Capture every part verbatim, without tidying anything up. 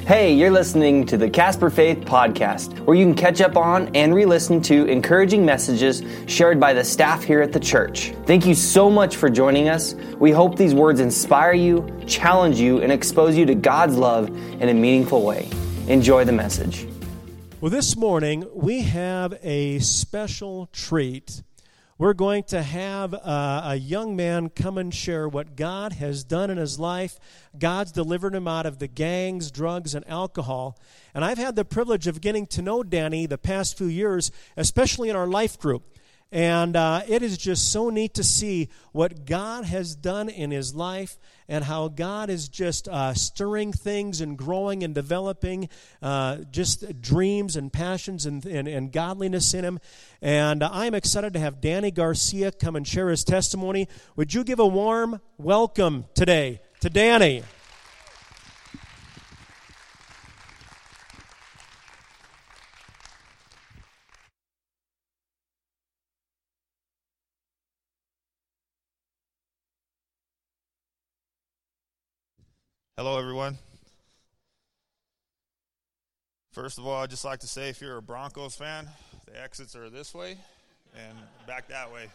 Hey, you're listening to the Casper Faith Podcast, where you can catch up on and re-listen to encouraging messages shared by the staff here at the church. Thank you so much for joining us. We hope these words inspire you, challenge you, and expose you to God's love in a meaningful way. Enjoy the message. Well, this morning we have a special treat. We're going to have a, a young man come and share what God has done in his life. God's delivered him out of the gangs, drugs, and alcohol. And I've had the privilege of getting to know Danny the past few years, especially in our life group. And uh, it is just so neat to see what God has done in his life and how God is just uh, stirring things and growing and developing uh, just dreams and passions and, and, and godliness in him. And uh, I'm excited to have Danny Garcia come and share his testimony. Would you give a warm welcome today to Danny? Hello, everyone. First of all, I'd just like to say if you're a Broncos fan, the exits are this way and back that way.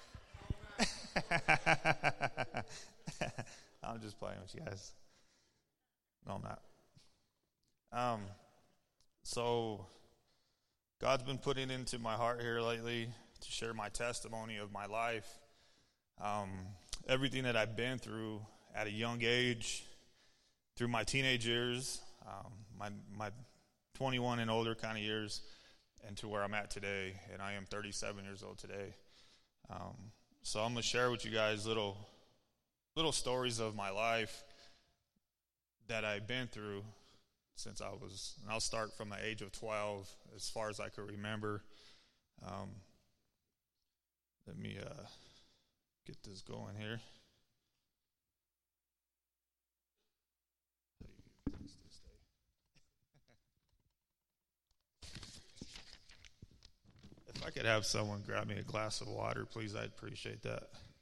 I'm just playing with you guys. No, I'm not. Um, so, God's been putting into my heart here lately to share my testimony of my life. Um, everything that I've been through at a young age, through my teenage years, um, my my twenty-one and older kind of years, and to where I'm at today, and I am thirty-seven years old today. Um, so I'm going to share with you guys little little stories of my life that I've been through since I was, and I'll start from the age of twelve, as far as I could remember. Um, let me uh, get this going here. If I could have someone grab me a glass of water, please, I'd appreciate that.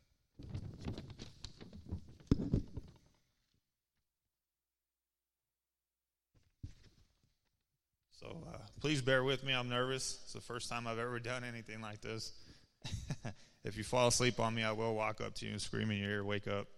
So uh, please bear with me. I'm nervous. It's the first time I've ever done anything like this. If you fall asleep on me, I will walk up to you and scream in your ear, wake up.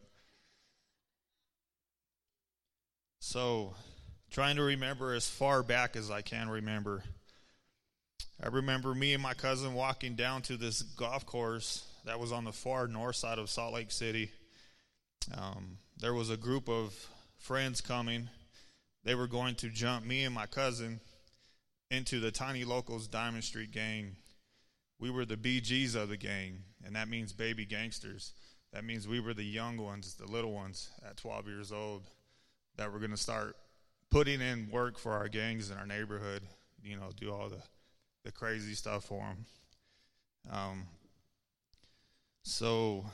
So, trying to remember as far back as I can remember. I remember me and my cousin walking down to this golf course that was on the far north side of Salt Lake City. Um, there was a group of friends coming. They were going to jump me and my cousin into the Tiny Locals Diamond Street gang. We were the B Gs of the gang, and that means baby gangsters. That means we were the young ones, the little ones at twelve years old that were going to start putting in work for our gangs in our neighborhood, you know, do all the the crazy stuff for them. Um, so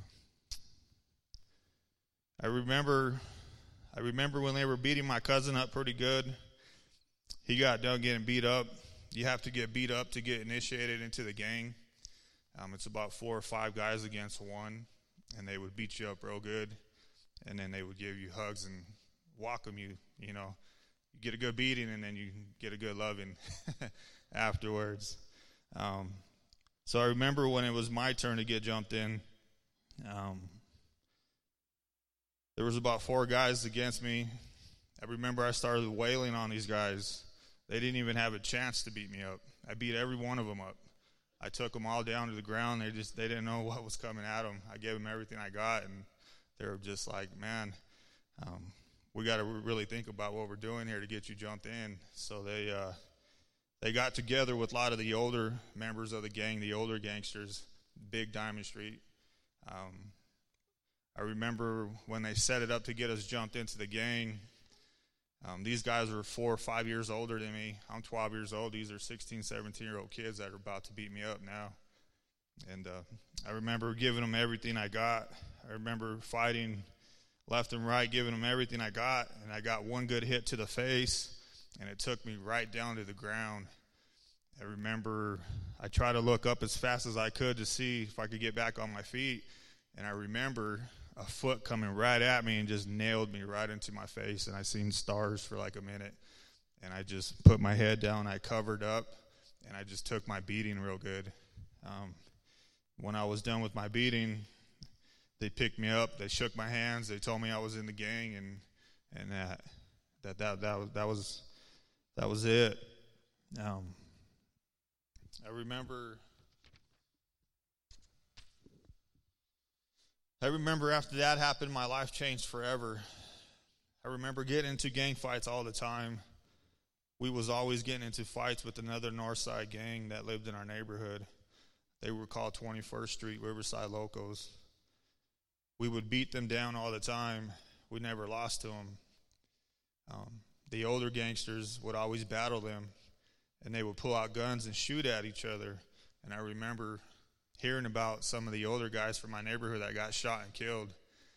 I remember, I remember when they were beating my cousin up pretty good. He got done getting beat up. You have to get beat up to get initiated into the gang. Um, it's about four or five guys against one, and they would beat you up real good, and then they would give you hugs and welcome you, you know. You get a good beating, and then you get a good loving afterwards. Um, so I remember when it was my turn to get jumped in, um, there was about four guys against me. I remember I started wailing on these guys. They didn't even have a chance to beat me up. I beat every one of them up. I took them all down to the ground. They just they didn't know what was coming at them. I gave them everything I got, and they were just like, man, um, we got to really think about what we're doing here to get you jumped in. So they uh, they got together with a lot of the older members of the gang, the older gangsters, Big Diamond Street. Um, I remember when they set it up to get us jumped into the gang, um, these guys were four or five years older than me. I'm twelve years old. These are sixteen, seventeen-year-old kids that are about to beat me up now. And uh, I remember giving them everything I got. I remember fighting left and right, giving them everything I got, and I got one good hit to the face, and it took me right down to the ground. I remember I tried to look up as fast as I could to see if I could get back on my feet, and I remember a foot coming right at me and just nailed me right into my face, and I seen stars for like a minute. and I just put my head down, I covered up, and I just took my beating real good. Um, when I was done with my beating, they picked me up, they shook my hands, they told me I was in the gang, and and that that that that was that was that was it. Um, I remember. I remember after that happened, my life changed forever. I remember getting into gang fights all the time. We was always getting into fights with another Northside gang that lived in our neighborhood. They were called twenty-first Street Riverside Locos. We would beat them down all the time. We never lost to them. Um, the older gangsters would always battle them, and they would pull out guns and shoot at each other. And I remember hearing about some of the older guys from my neighborhood that got shot and killed.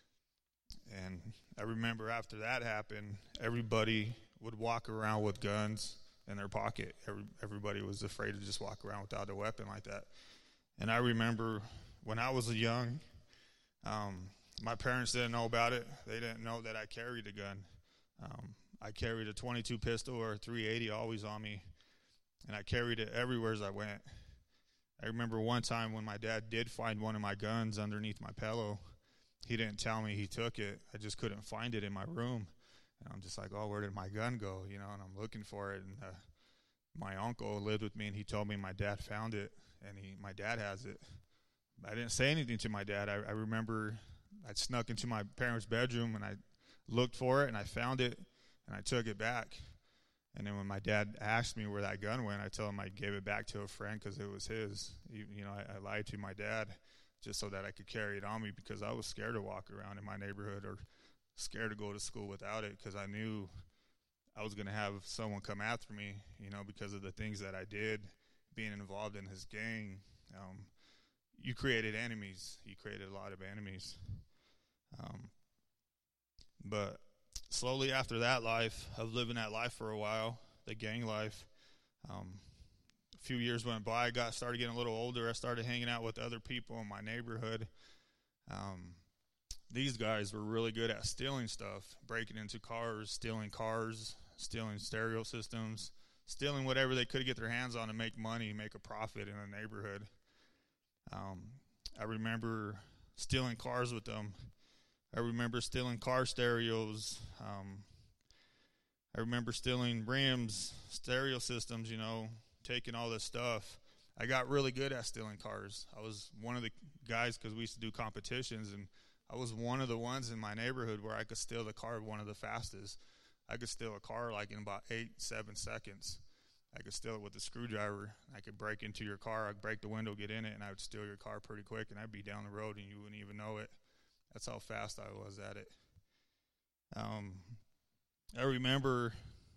And I remember after that happened, everybody would walk around with guns in their pocket. Every, everybody was afraid to just walk around without a weapon like that. And I remember when I was young, um, my parents didn't know about it. They didn't know that I carried a gun. Um, I carried a twenty-two pistol or a three eighty always on me, and I carried it everywhere as I went. I remember one time when my dad did find one of my guns underneath my pillow. He didn't tell me he took it. I just couldn't find it in my room. And I'm just like, oh, where did my gun go? You know, and I'm looking for it. And uh, my uncle lived with me, and he told me my dad found it, and he, my dad has it. I didn't say anything to my dad. I, I remember I snuck into my parents' bedroom, and I looked for it, and I found it, and I took it back. And then when my dad asked me where that gun went, I told him I gave it back to a friend because it was his. You, you know, I, I lied to my dad just so that I could carry it on me because I was scared to walk around in my neighborhood or scared to go to school without it because I knew I was going to have someone come after me, you know, because of the things that I did, being involved in his gang. Um, you created enemies. You created a lot of enemies. Um, but slowly after that life, of living that life for a while, the gang life, um, a few years went by. I got started getting a little older. I started hanging out with other people in my neighborhood. Um, these guys were really good at stealing stuff, breaking into cars, stealing cars, stealing stereo systems, stealing whatever they could get their hands on to make money, make a profit in the neighborhood. Um, I remember stealing cars with them. I remember stealing car stereos. Um, I remember stealing rims, stereo systems, you know, taking all this stuff. I got really good at stealing cars. I was one of the guys, because we used to do competitions, and I was one of the ones in my neighborhood where I could steal the car one of the fastest. I could steal a car like in about eight, seven seconds. I could steal it with a screwdriver. I could break into your car. I'd break the window, get in it, and I would steal your car pretty quick, and I'd be down the road, and you wouldn't even know it. That's how fast I was at it. Um, I remember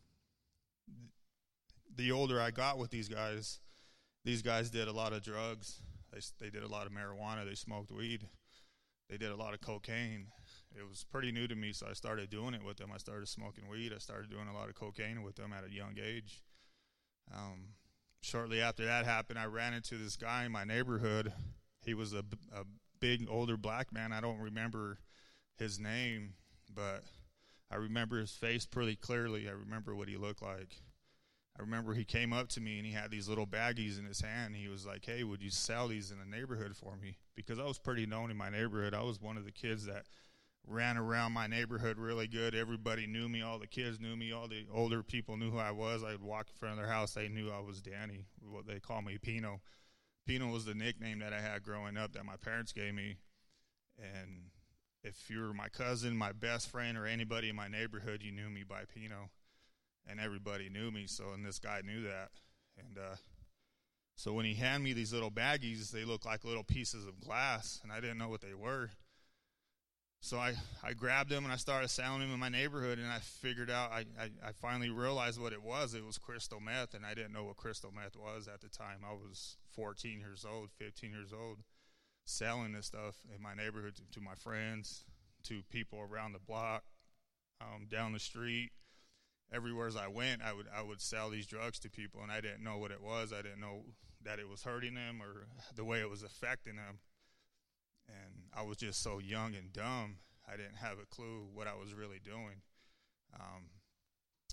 the older I got with these guys, these guys did a lot of drugs. They they did a lot of marijuana. They smoked weed. They did a lot of cocaine. It was pretty new to me, so I started doing it with them. I started smoking weed. I started doing a lot of cocaine with them at a young age. Um, shortly after that happened, I ran into this guy in my neighborhood. He was a, a big, older black man. I don't remember his name, but I remember his face pretty clearly. I remember what he looked like. I remember he came up to me, and he had these little baggies in his hand. He was like, hey, would you sell these in the neighborhood for me? Because I was pretty known in my neighborhood. I was one of the kids that ran around my neighborhood really good. Everybody knew me. All the kids knew me. All the older people knew who I was. I would walk in front of their house. They knew I was Danny. What they call me, Pino. Pino was the nickname that I had growing up that my parents gave me. And if you were my cousin, my best friend, or anybody in my neighborhood, you knew me by Pino. And everybody knew me, so, and this guy knew that. And uh, so when he handed me these little baggies, they looked like little pieces of glass, and I didn't know what they were. So I, I grabbed them, and I started selling them in my neighborhood, and I figured out, I, I, I finally realized what it was. It was crystal meth, and I didn't know what crystal meth was at the time. I was fourteen years old, fifteen years old, selling this stuff in my neighborhood to, to my friends, to people around the block, um, down the street. Everywhere as I went, I would I would sell these drugs to people, and I didn't know what it was. I didn't know that it was hurting them or the way it was affecting them. And I was just so young and dumb, I didn't have a clue what I was really doing. Um,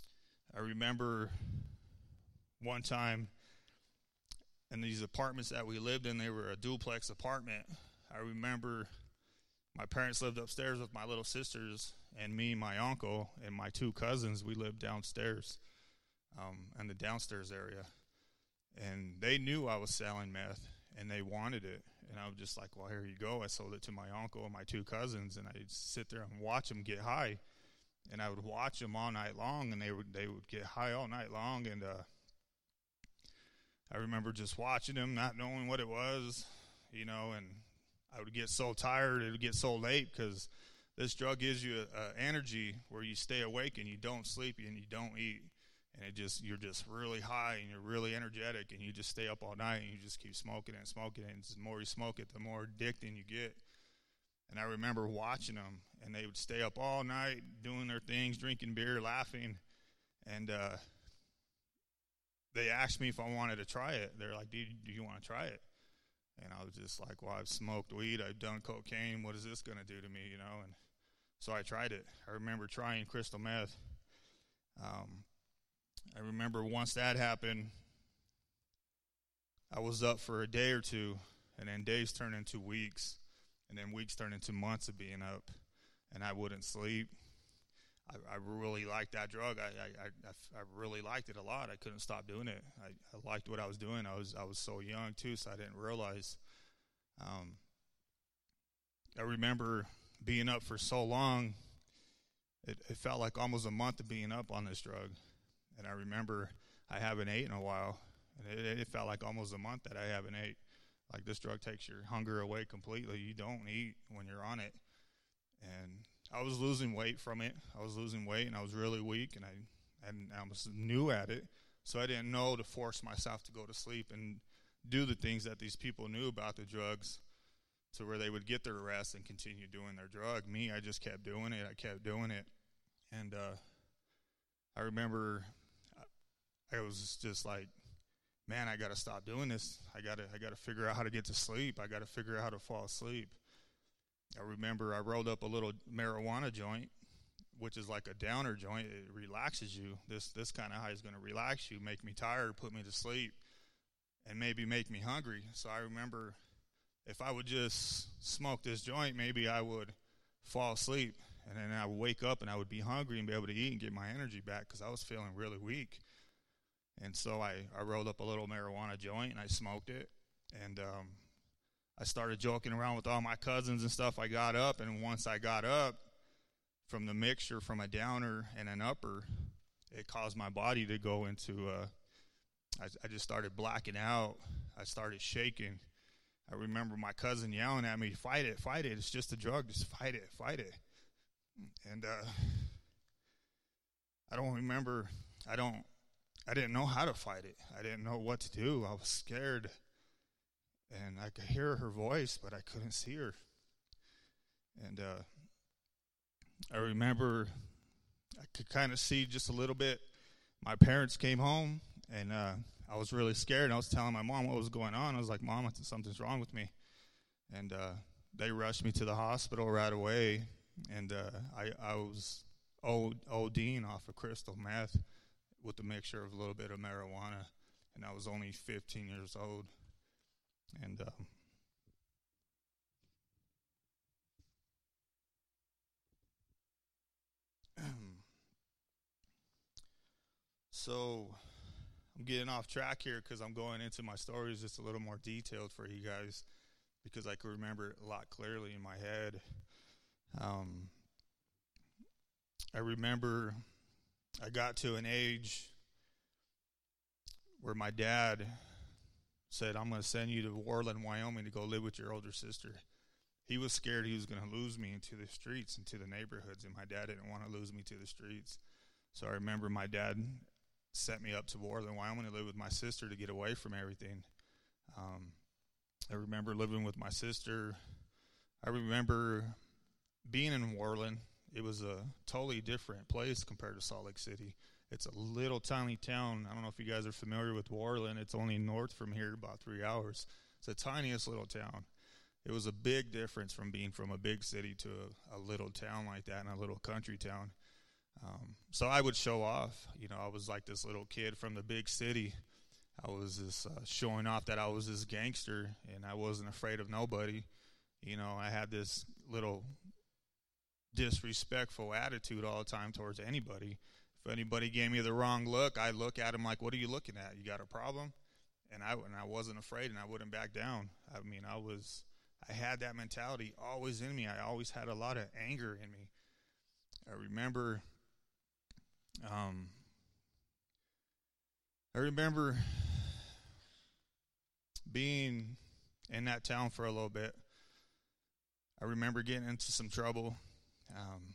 I remember one time in these apartments that we lived in, they were a duplex apartment. I remember my parents lived upstairs with my little sisters, and me, my uncle, and my two cousins, we lived downstairs um, in the downstairs area. And they knew I was selling meth, and they wanted it. And I was just like, well, here you go. I sold it to my uncle and my two cousins, and I'd sit there and watch them get high. And I would watch them all night long, and they would they would get high all night long. And uh, I remember just watching them, not knowing what it was, you know, and I would get so tired, it would get so late, because this drug gives you a, a energy where you stay awake and you don't sleep and you don't eat. And it just, you're just really high and you're really energetic, and you just stay up all night and you just keep smoking and smoking it. And the more you smoke it, the more addicting you get. And I remember watching them, and they would stay up all night doing their things, drinking beer, laughing. And uh, they asked me if I wanted to try it. They're like, do you, do you want to try it? And I was just like, well, I've smoked weed, I've done cocaine, what is this going to do to me, you know? And so I tried it. I remember trying crystal meth. Um, I remember once that happened, I was up for a day or two, and then days turned into weeks, and then weeks turned into months of being up, and I wouldn't sleep. I, I really liked that drug. I, I, I, I really liked it a lot. I couldn't stop doing it. I, I liked what I was doing. I was I was so young too, so I didn't realize. Um, I remember being up for so long. It, it felt like almost a month of being up on this drug. And I remember I haven't ate in a while, and it, it felt like almost a month that I haven't ate. Like, this drug takes your hunger away completely. You don't eat when you're on it. And I was losing weight from it. I was losing weight, and I was really weak, and I and I was new at it. So I didn't know to force myself to go to sleep and do the things that these people knew about the drugs, to where they would get their rest and continue doing their drug. Me, I just kept doing it. I kept doing it. And uh, I remember I was just like, man, I got to stop doing this. I got to I got to figure out how to get to sleep. I got to figure out how to fall asleep. I remember I rolled up a little marijuana joint, which is like a downer joint. It relaxes you. This this kind of high is going to relax you, make me tired, put me to sleep, and maybe make me hungry. So I remember if I would just smoke this joint, maybe I would fall asleep, and then I would wake up and I would be hungry and be able to eat and get my energy back, because I was feeling really weak. And so I, I rolled up a little marijuana joint, and I smoked it, and um, I started joking around with all my cousins and stuff. I got up, and once I got up from the mixture from a downer and an upper, it caused my body to go into, uh, I, I just started blacking out. I started shaking. I remember my cousin yelling at me, fight it, fight it. It's just a drug. Just fight it, fight it. And uh, I don't remember, I don't, I didn't know how to fight it. I didn't know what to do. I was scared. And I could hear her voice, but I couldn't see her. And uh, I remember I could kind of see just a little bit. My parents came home, and uh, I was really scared. I was telling my mom what was going on. I was like, Mom, something's wrong with me. And uh, they rushed me to the hospital right away. And uh, I, I was ODing off of crystal meth with a mixture of a little bit of marijuana. And I was only fifteen years old. And um, so I'm getting off track here because I'm going into my stories just a little more detailed for you guys, because I can remember it a lot clearly in my head. Um, I remember I got to an age where my dad said, I'm going to send you to Worland, Wyoming to go live with your older sister. He was scared he was going to lose me into the streets, into the neighborhoods, and my dad didn't want to lose me to the streets. So I remember my dad set me up to Worland, Wyoming to live with my sister to get away from everything. Um, I remember living with my sister. I remember being in Worland. It was a totally different place compared to Salt Lake City. It's a little tiny town. I don't know if you guys are familiar with Worland. It's only north from here about three hours. It's the tiniest little town. It was a big difference from being from a big city to a, a little town like that, and a little country town. Um, so I would show off. You know, I was like this little kid from the big city. I was just uh, showing off that I was this gangster, and I wasn't afraid of nobody. You know, I had this little disrespectful attitude all the time towards anybody. If anybody gave me the wrong look, I'd look at him like, what are you looking at? You got a problem? And I, and I wasn't afraid, and I wouldn't back down. I mean, I was, I had that mentality always in me. I always had a lot of anger in me. I remember, um, I remember being in that town for a little bit. I remember getting into some trouble. Um,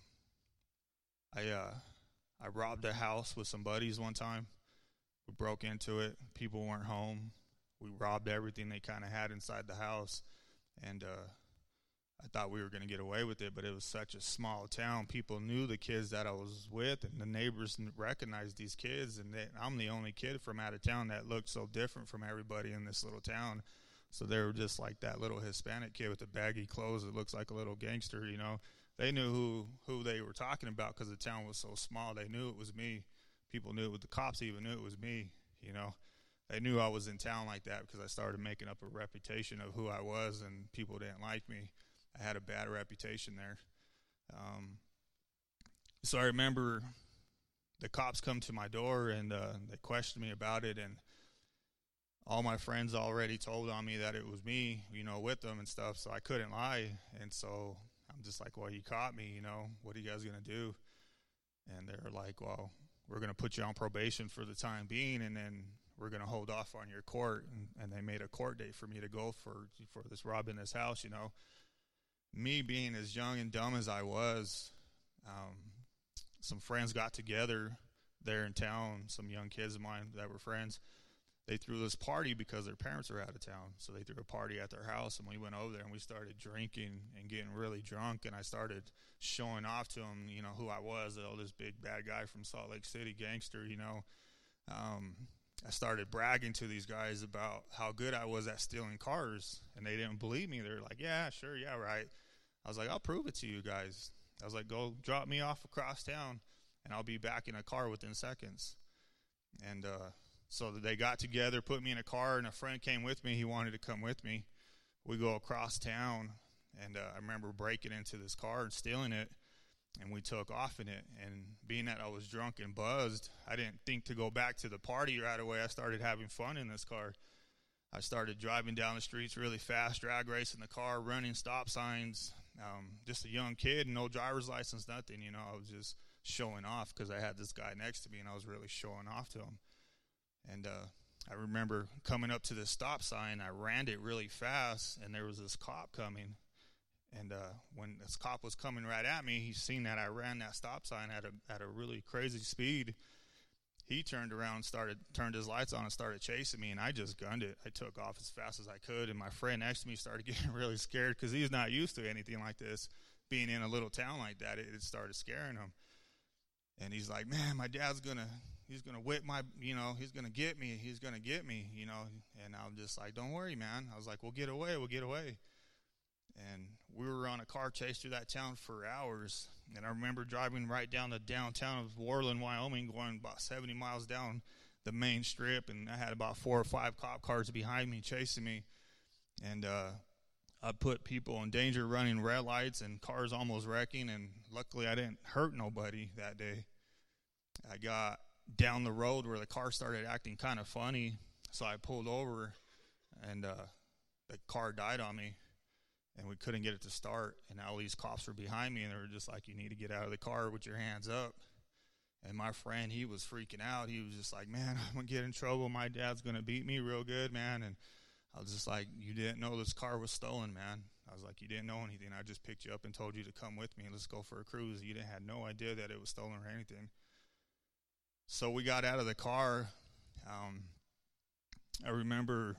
I uh, I robbed a house with some buddies one time. We broke into it. People weren't home. We robbed everything they kind of had inside the house. And uh, I thought we were going to get away with it, but it was such a small town. People knew the kids that I was with, and the neighbors recognized these kids. And they, I'm the only kid from out of town that looked so different from everybody in this little town. So they were just like that little Hispanic kid with the baggy clothes that looks like a little gangster, you know. They knew who, who they were talking about because the town was so small. They knew it was me. People knew it. The cops even knew it was me, you know. They knew I was in town like that because I started making up a reputation of who I was, and people didn't like me. I had a bad reputation there. Um, so I remember the cops come to my door, and uh, they questioned me about it, and all my friends already told on me that it was me, you know, with them and stuff, so I couldn't lie. And so I'm just like, well, you caught me, you know, what are you guys going to do? And they're like, well, we're going to put you on probation for the time being, and then we're going to hold off on your court. And, and they made a court date for me to go for for this robbing this house, you know. Me being as young and dumb as I was, um, some friends got together there in town, some young kids of mine that were friends. They threw this party because their parents were out of town. So they threw a party at their house, and we went over there, and we started drinking and getting really drunk, and I started showing off to them, you know, who I was, oh, this big bad guy from Salt Lake City, gangster, you know. Um, I started bragging to these guys about how good I was at stealing cars, and they didn't believe me. They were like, yeah, sure, yeah, right. I was like, I'll prove it to you guys. I was like, go drop me off across town, and I'll be back in a car within seconds. And uh, so they got together, put me in a car, and a friend came with me. He wanted to come with me. We go across town, and uh, I remember breaking into this car and stealing it, and we took off in it. And being that I was drunk and buzzed, I didn't think to go back to the party right away. I started having fun in this car. I started driving down the streets really fast, drag racing the car, running stop signs. Um, just a young kid, no driver's license, nothing. You know, I was just showing off because I had this guy next to me, and I was really showing off to him. And uh, I remember coming up to this stop sign. I ran it really fast, and there was this cop coming. And uh, when this cop was coming right at me, he seen that I ran that stop sign at a at a really crazy speed. He turned around and started turned his lights on and started chasing me, and I just gunned it. I took off as fast as I could, and my friend next to me started getting really scared because he's not used to anything like this. Being in a little town like that, it, it started scaring him. And he's like, man, my dad's going to, he's going to whip my, you know, he's going to get me. He's going to get me, you know. And I'm just like, don't worry, man. I was like, we'll get away. We'll get away. And we were on a car chase through that town for hours. And I remember driving right down the downtown of Worland, Wyoming, going about seventy miles down the main strip. And I had about four or five cop cars behind me chasing me. And uh, I put people in danger running red lights and cars almost wrecking. And luckily I didn't hurt nobody that day. I got down the road where the car started acting kind of funny. So I pulled over, and uh, the car died on me. And we couldn't get it to start, and all these cops were behind me, and they were just like, you need to get out of the car with your hands up. And my friend, he was freaking out. He was just like, man, I'm going to get in trouble. My dad's going to beat me real good, man. And I was just like, you didn't know this car was stolen, man. I was like, you didn't know anything. I just picked you up and told you to come with me. Let's go for a cruise. You didn't had no idea that it was stolen or anything. So we got out of the car. Um, I remember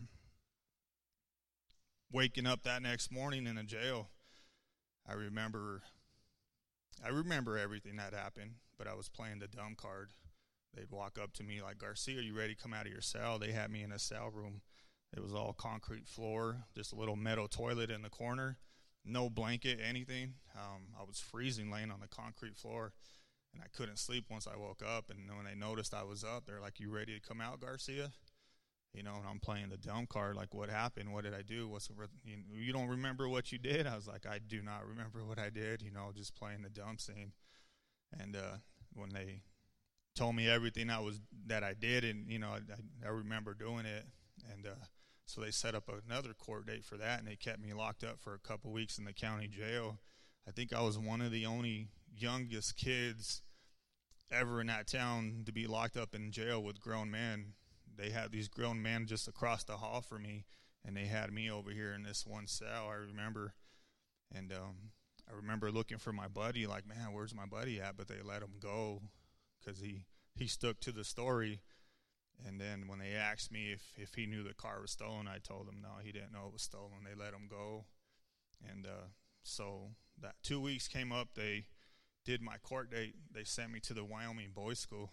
waking up that next morning in a jail. I remember I remember everything that happened, but I was playing the dumb card. They'd walk up to me like, Garcia, are you ready to come out of your cell? They had me in a cell room. It was all concrete floor, just a little metal toilet in the corner, no blanket, anything. Um, I was freezing laying on the concrete floor. and I couldn't sleep once I woke up. And when they noticed I was up, they're like, "You ready to come out, Garcia?" You know, and I'm playing the dumb card, like, what happened? What did I do? What's you, you don't remember what you did? I was like, I do not remember what I did, you know, just playing the dumb scene. And uh, when they told me everything I was that I did, and, you know, I, I remember doing it. And uh, so they set up another court date for that, and they kept me locked up for a couple weeks in the county jail. I think I was one of the only youngest kids ever in that town to be locked up in jail with grown men. They had these grown men just across the hall from me, and they had me over here in this one cell, I remember. And um, I remember looking for my buddy, like, man, where's my buddy at? But they let him go because he, he stuck to the story. And then when they asked me if, if he knew the car was stolen, I told them no, he didn't know it was stolen. They let him go. And uh, so that two weeks came up, they did my court date. They sent me to the Wyoming Boys School.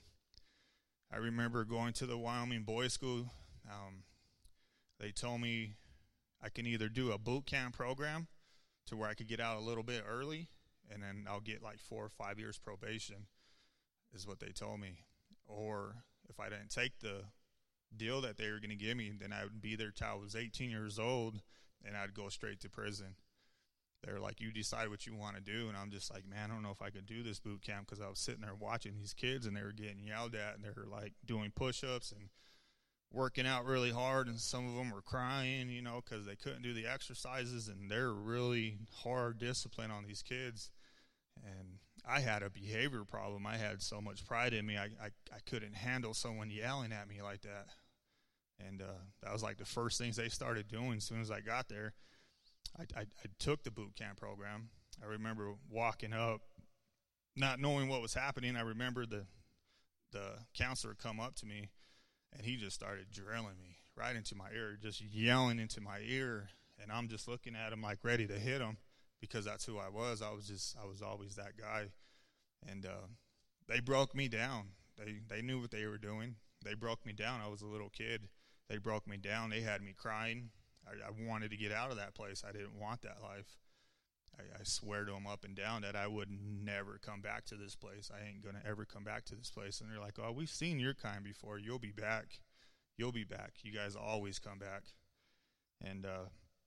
I remember going to the Wyoming Boys School. Um, they told me I can either do a boot camp program to where I could get out a little bit early, and then I'll get like four or five years probation, is what they told me. Or if I didn't take the deal that they were going to give me, then I would be there till I was eighteen years old, and I'd go straight to prison. They're like, you decide what you want to do. And I'm just like, man, I don't know if I could do this boot camp, because I was sitting there watching these kids, and they were getting yelled at, and they were like doing push-ups and working out really hard, and some of them were crying, you know, because they couldn't do the exercises, and they're really hard discipline on these kids. And I had a behavior problem. I had so much pride in me, I, I, I couldn't handle someone yelling at me like that. And uh, that was like the first things they started doing as soon as I got there. I, I, I took the boot camp program. I remember walking up, not knowing what was happening. I remember the the counselor come up to me, and he just started drilling me right into my ear, just yelling into my ear. And I'm just looking at him like ready to hit him, because that's who I was. I was just, I was always that guy. And uh, they broke me down. They they knew what they were doing. They broke me down. I was a little kid. They broke me down. They had me crying. I, I wanted to get out of that place. I didn't want that life. I, I swear to them up and down that I would never come back to this place. I ain't going to ever come back to this place. And they're like, oh, we've seen your kind before. You'll be back. You'll be back. You guys always come back. And uh,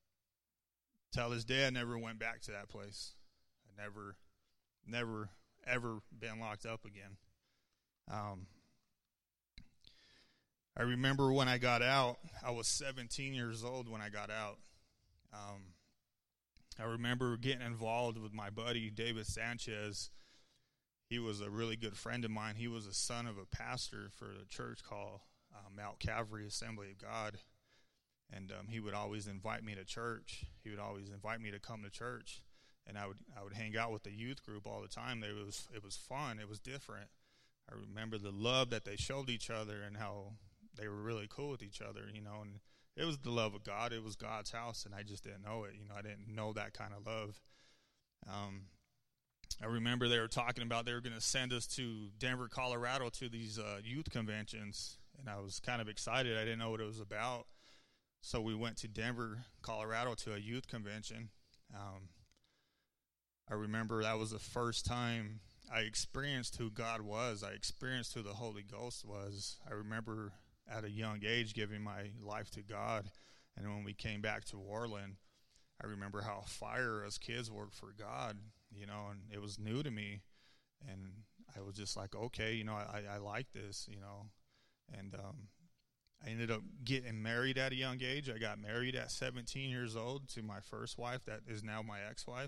till this day, I never went back to that place. I never, never, ever been locked up again. Um, I remember when I got out, I was seventeen years old when I got out. Um, I remember getting involved with my buddy, David Sanchez. He was a really good friend of mine. He was the son of a pastor for a church called uh, Mount Calvary Assembly of God. And um, he would always invite me to church. He would always invite me to come to church. And I would I would hang out with the youth group all the time. It was, it was fun. It was different. I remember the love that they showed each other and how they were really cool with each other, you know, and it was the love of God. It was God's house, and I just didn't know it. You know, I didn't know that kind of love. Um, I remember they were talking about they were going to send us to Denver, Colorado to these uh, youth conventions, and I was kind of excited. I didn't know what it was about. So we went to Denver, Colorado to a youth convention. Um, I remember that was the first time I experienced who God was. I experienced who the Holy Ghost was. I remember at a young age giving my life to God. And when we came back to Worland, I remember how fire us kids were for God, you know, and it was new to me. And I was just like, okay, you know, I, I like this, you know. And um, I ended up getting married at a young age. I got married at seventeen years old to my first wife that is now my ex-wife.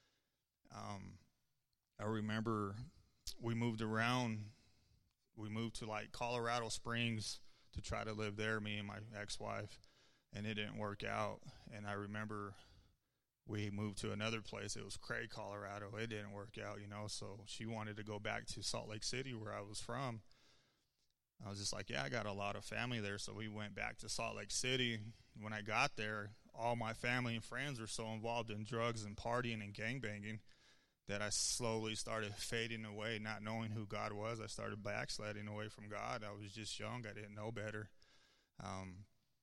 Um, I remember we moved around. We moved to like Colorado Springs to try to live there, me and my ex-wife, and it didn't work out. And I remember we moved to another place. It was Craig, Colorado. It didn't work out, you know, so she wanted to go back to Salt Lake City where I was from. I was just like, yeah, I got a lot of family there, so we went back to Salt Lake City. When I got there, all my family and friends were so involved in drugs and partying and gangbanging that I slowly started fading away, not knowing who God was. I started backsliding away from God. I was just young. I didn't know better. Um,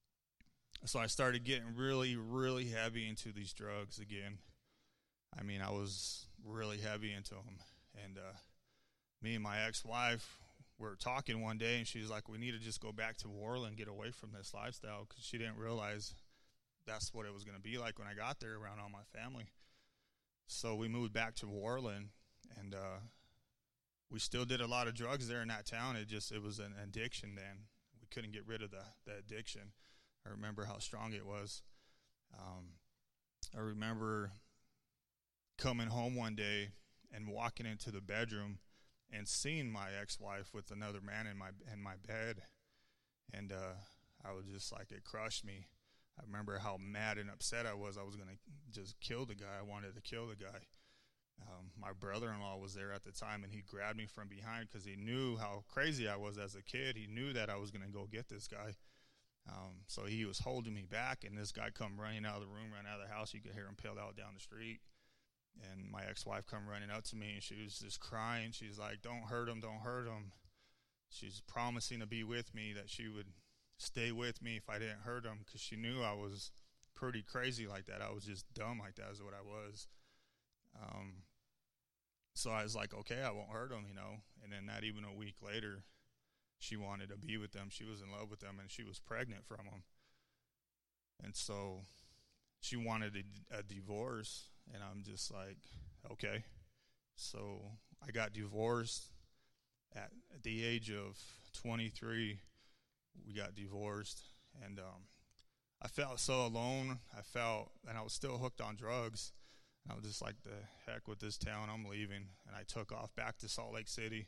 so I started getting really, really heavy into these drugs again. I mean, I was really heavy into them. And uh, me and my ex-wife were talking one day, and she's like, we need to just go back to Worland and get away from this lifestyle, because she didn't realize that's what it was going to be like when I got there around all my family. So we moved back to Worland, and uh, we still did a lot of drugs there in that town. It just, it was an addiction then. We couldn't get rid of the, the addiction. I remember how strong it was. Um, I remember coming home one day and walking into the bedroom and seeing my ex-wife with another man in my in my bed, and uh, I was just like, it crushed me. I remember how mad and upset I was. I was going to just kill the guy. I wanted to kill the guy. Um, my brother-in-law was there at the time, and he grabbed me from behind because he knew how crazy I was as a kid. He knew that I was going to go get this guy. Um, so he was holding me back, and this guy come running out of the room, ran out of the house. You could hear him peeled out down the street. And my ex-wife come running up to me, and she was just crying. She's like, don't hurt him, don't hurt him. She's promising to be with me, that she would stay with me if I didn't hurt him, because she knew I was pretty crazy like that. I was just dumb like that is what I was. Um, so I was like, okay, I won't hurt him, you know. And then not even a week later, she wanted to be with them. She was in love with them, and she was pregnant from them. And so she wanted a, a divorce, and I'm just like, okay. So I got divorced at, at the age of twenty-three. We got divorced, and um, I felt so alone. I felt, and I was still hooked on drugs. And I was just like, the heck with this town, I'm leaving. And I took off back to Salt Lake City.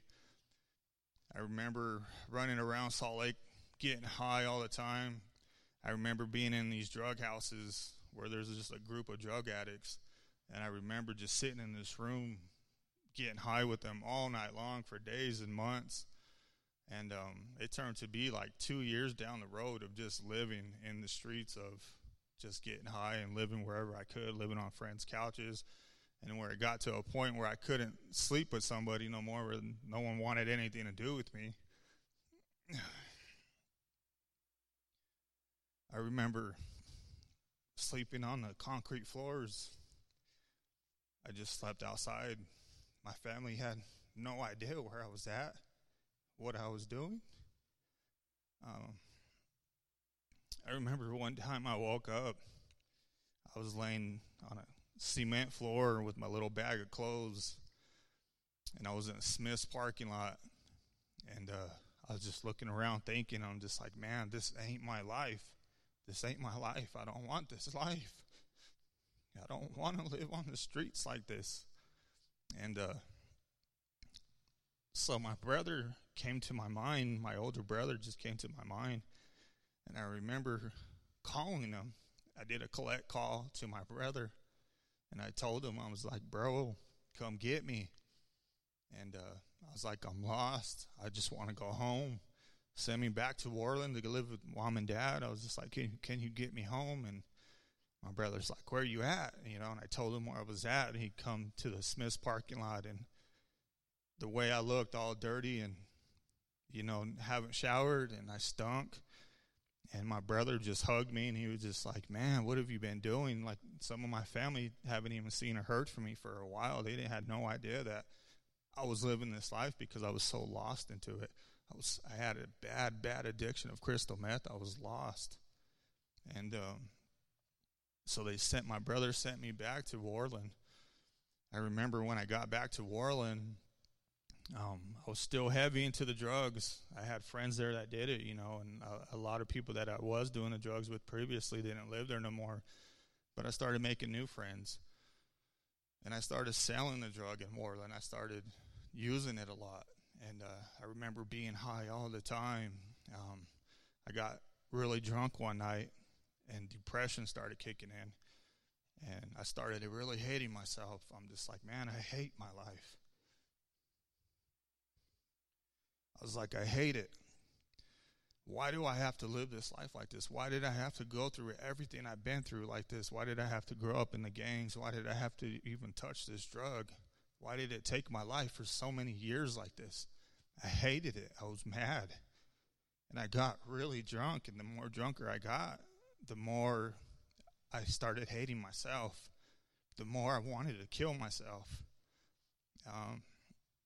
I remember running around Salt Lake, getting high all the time. I remember being in these drug houses where there's just a group of drug addicts. And I remember just sitting in this room, getting high with them all night long for days and months. And um, it turned to be like two years down the road of just living in the streets, of just getting high and living wherever I could, living on friends' couches. And where it got to a point where I couldn't sleep with somebody no more, where no one wanted anything to do with me. I remember sleeping on the concrete floors. I just slept outside. My family had no idea where I was at, what I was doing. Um, I remember one time I woke up, I was laying on a cement floor with my little bag of clothes, and I was in a Smith's parking lot, and uh, I was just looking around thinking, I'm just like, man, this ain't my life. This ain't my life. I don't want this life. I don't want to live on the streets like this. And uh, so my brother came to my mind. My older brother just came to my mind. And I remember calling him. I did a collect call to my brother. And I told him, I was like, bro, come get me. And uh, I was like, I'm lost. I just want to go home. Send me back to Worland to live with mom and dad. I was just like, can, can you get me home? And my brother's like, where are you at? You know, and I told him where I was at, and he'd come to the Smith's parking lot, and the way I looked, all dirty and, you know, haven't showered, and I stunk. And my brother just hugged me, and he was just like, man, what have you been doing? Like, some of my family haven't even seen or heard from me for a while. They didn't had no idea that I was living this life because I was so lost into it. I was, I had a bad, bad addiction of crystal meth. I was lost. And um, so they sent, my brother sent me back to Worland. I remember when I got back to Worland, um, I was still heavy into the drugs. I had friends there that did it, you know, and a, a lot of people that I was doing the drugs with previously didn't live there no more. But I started making new friends. And I started selling the drug in Worland. I started using it a lot. And uh, I remember being high all the time. Um, I got really drunk one night, and depression started kicking in. And I started really hating myself. I'm just like, man, I hate my life. I was like, I hate it. Why do I have to live this life like this? Why did I have to go through everything I've been through like this? Why did I have to grow up in the gangs? Why did I have to even touch this drug? Why did it take my life for so many years like this? I hated it. I was mad. And I got really drunk, and the more drunker I got, the more I started hating myself, the more I wanted to kill myself. Um,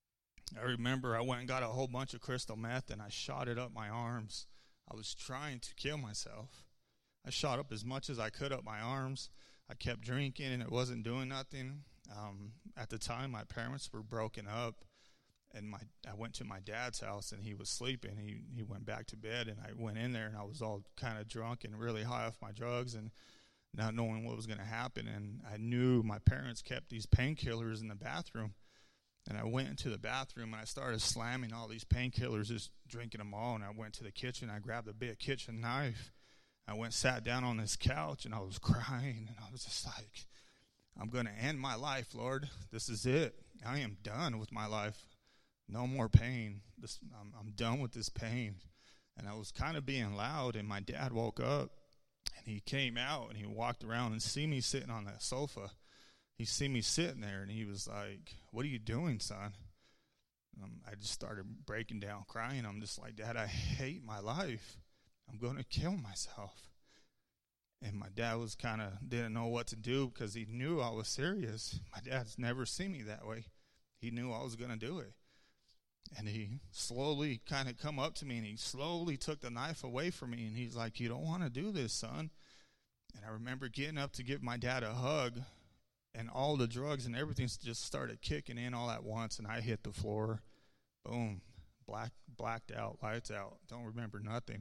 I remember I went and got a whole bunch of crystal meth, and I shot it up my arms. I was trying to kill myself. I shot up as much as I could up my arms. I kept drinking, and it wasn't doing nothing. Um, at the time, my parents were broken up, and my I went to my dad's house, and he was sleeping. He he went back to bed, and I went in there, and I was all kind of drunk and really high off my drugs and not knowing what was going to happen. And I knew my parents kept these painkillers in the bathroom. And I went into the bathroom, and I started slamming all these painkillers, just drinking them all. And I went to the kitchen. I grabbed a big kitchen knife. I went sat down on this couch, and I was crying. And I was just like, I'm going to end my life, Lord. This is it. I am done with my life. No more pain. This, I'm, I'm done with this pain. And I was kind of being loud, and my dad woke up, and he came out, and he walked around and see me sitting on that sofa. He see me sitting there, and he was like, what are you doing, son? Um, I just started breaking down, crying. I'm just like, Dad, I hate my life. I'm going to kill myself. And my dad was kind of didn't know what to do because he knew I was serious. My dad's never seen me that way. He knew I was going to do it. And he slowly kind of come up to me, and he slowly took the knife away from me, and he's like, you don't want to do this, son. And I remember getting up to give my dad a hug, and all the drugs and everything just started kicking in all at once, and I hit the floor. Boom. Black, blacked out, lights out. Don't remember nothing.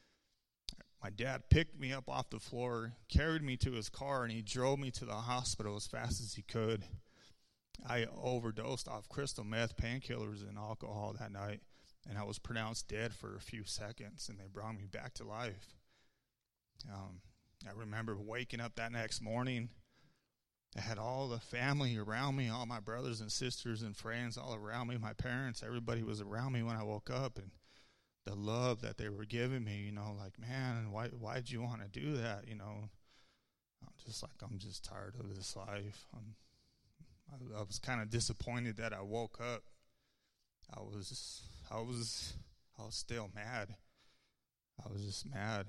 My dad picked me up off the floor, carried me to his car, and he drove me to the hospital as fast as he could. I overdosed off crystal meth, painkillers, and alcohol that night, and I was pronounced dead for a few seconds, and they brought me back to life. Um, I remember waking up that next morning. I had all the family around me, all my brothers and sisters and friends all around me, my parents, everybody was around me when I woke up, and the love that they were giving me, you know, like, man, why why'd you want to do that, you know? I'm just like, I'm just tired of this life. I'm, I, I was kind of disappointed that I woke up. I was, I was, I was still mad. I was just mad.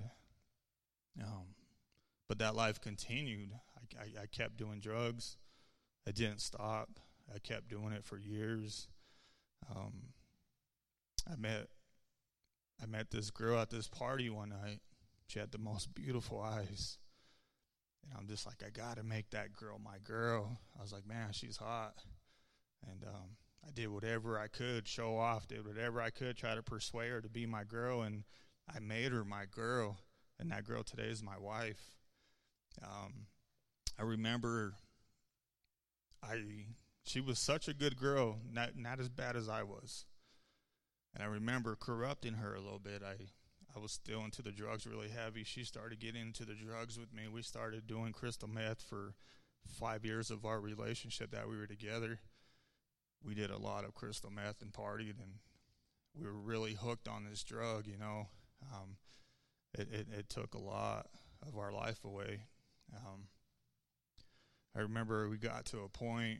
Um, but that life continued. I, I kept doing drugs. I didn't stop. I kept doing it for years. Um, I met I met this girl at this party one night. She had the most beautiful eyes. And I'm just like, I got to make that girl my girl. I was like, man, she's hot. And um, I did whatever I could, show off, did whatever I could, try to persuade her to be my girl. And I made her my girl. And that girl today is my wife. Um, I remember I she was such a good girl, not not as bad as I was. And I remember corrupting her a little bit. I, I was still into the drugs really heavy. She started getting into the drugs with me. We started doing crystal meth for five years of our relationship that we were together. We did a lot of crystal meth and partied, and we were really hooked on this drug, you know. Um, it, it, it took a lot of our life away. Um, I remember we got to a point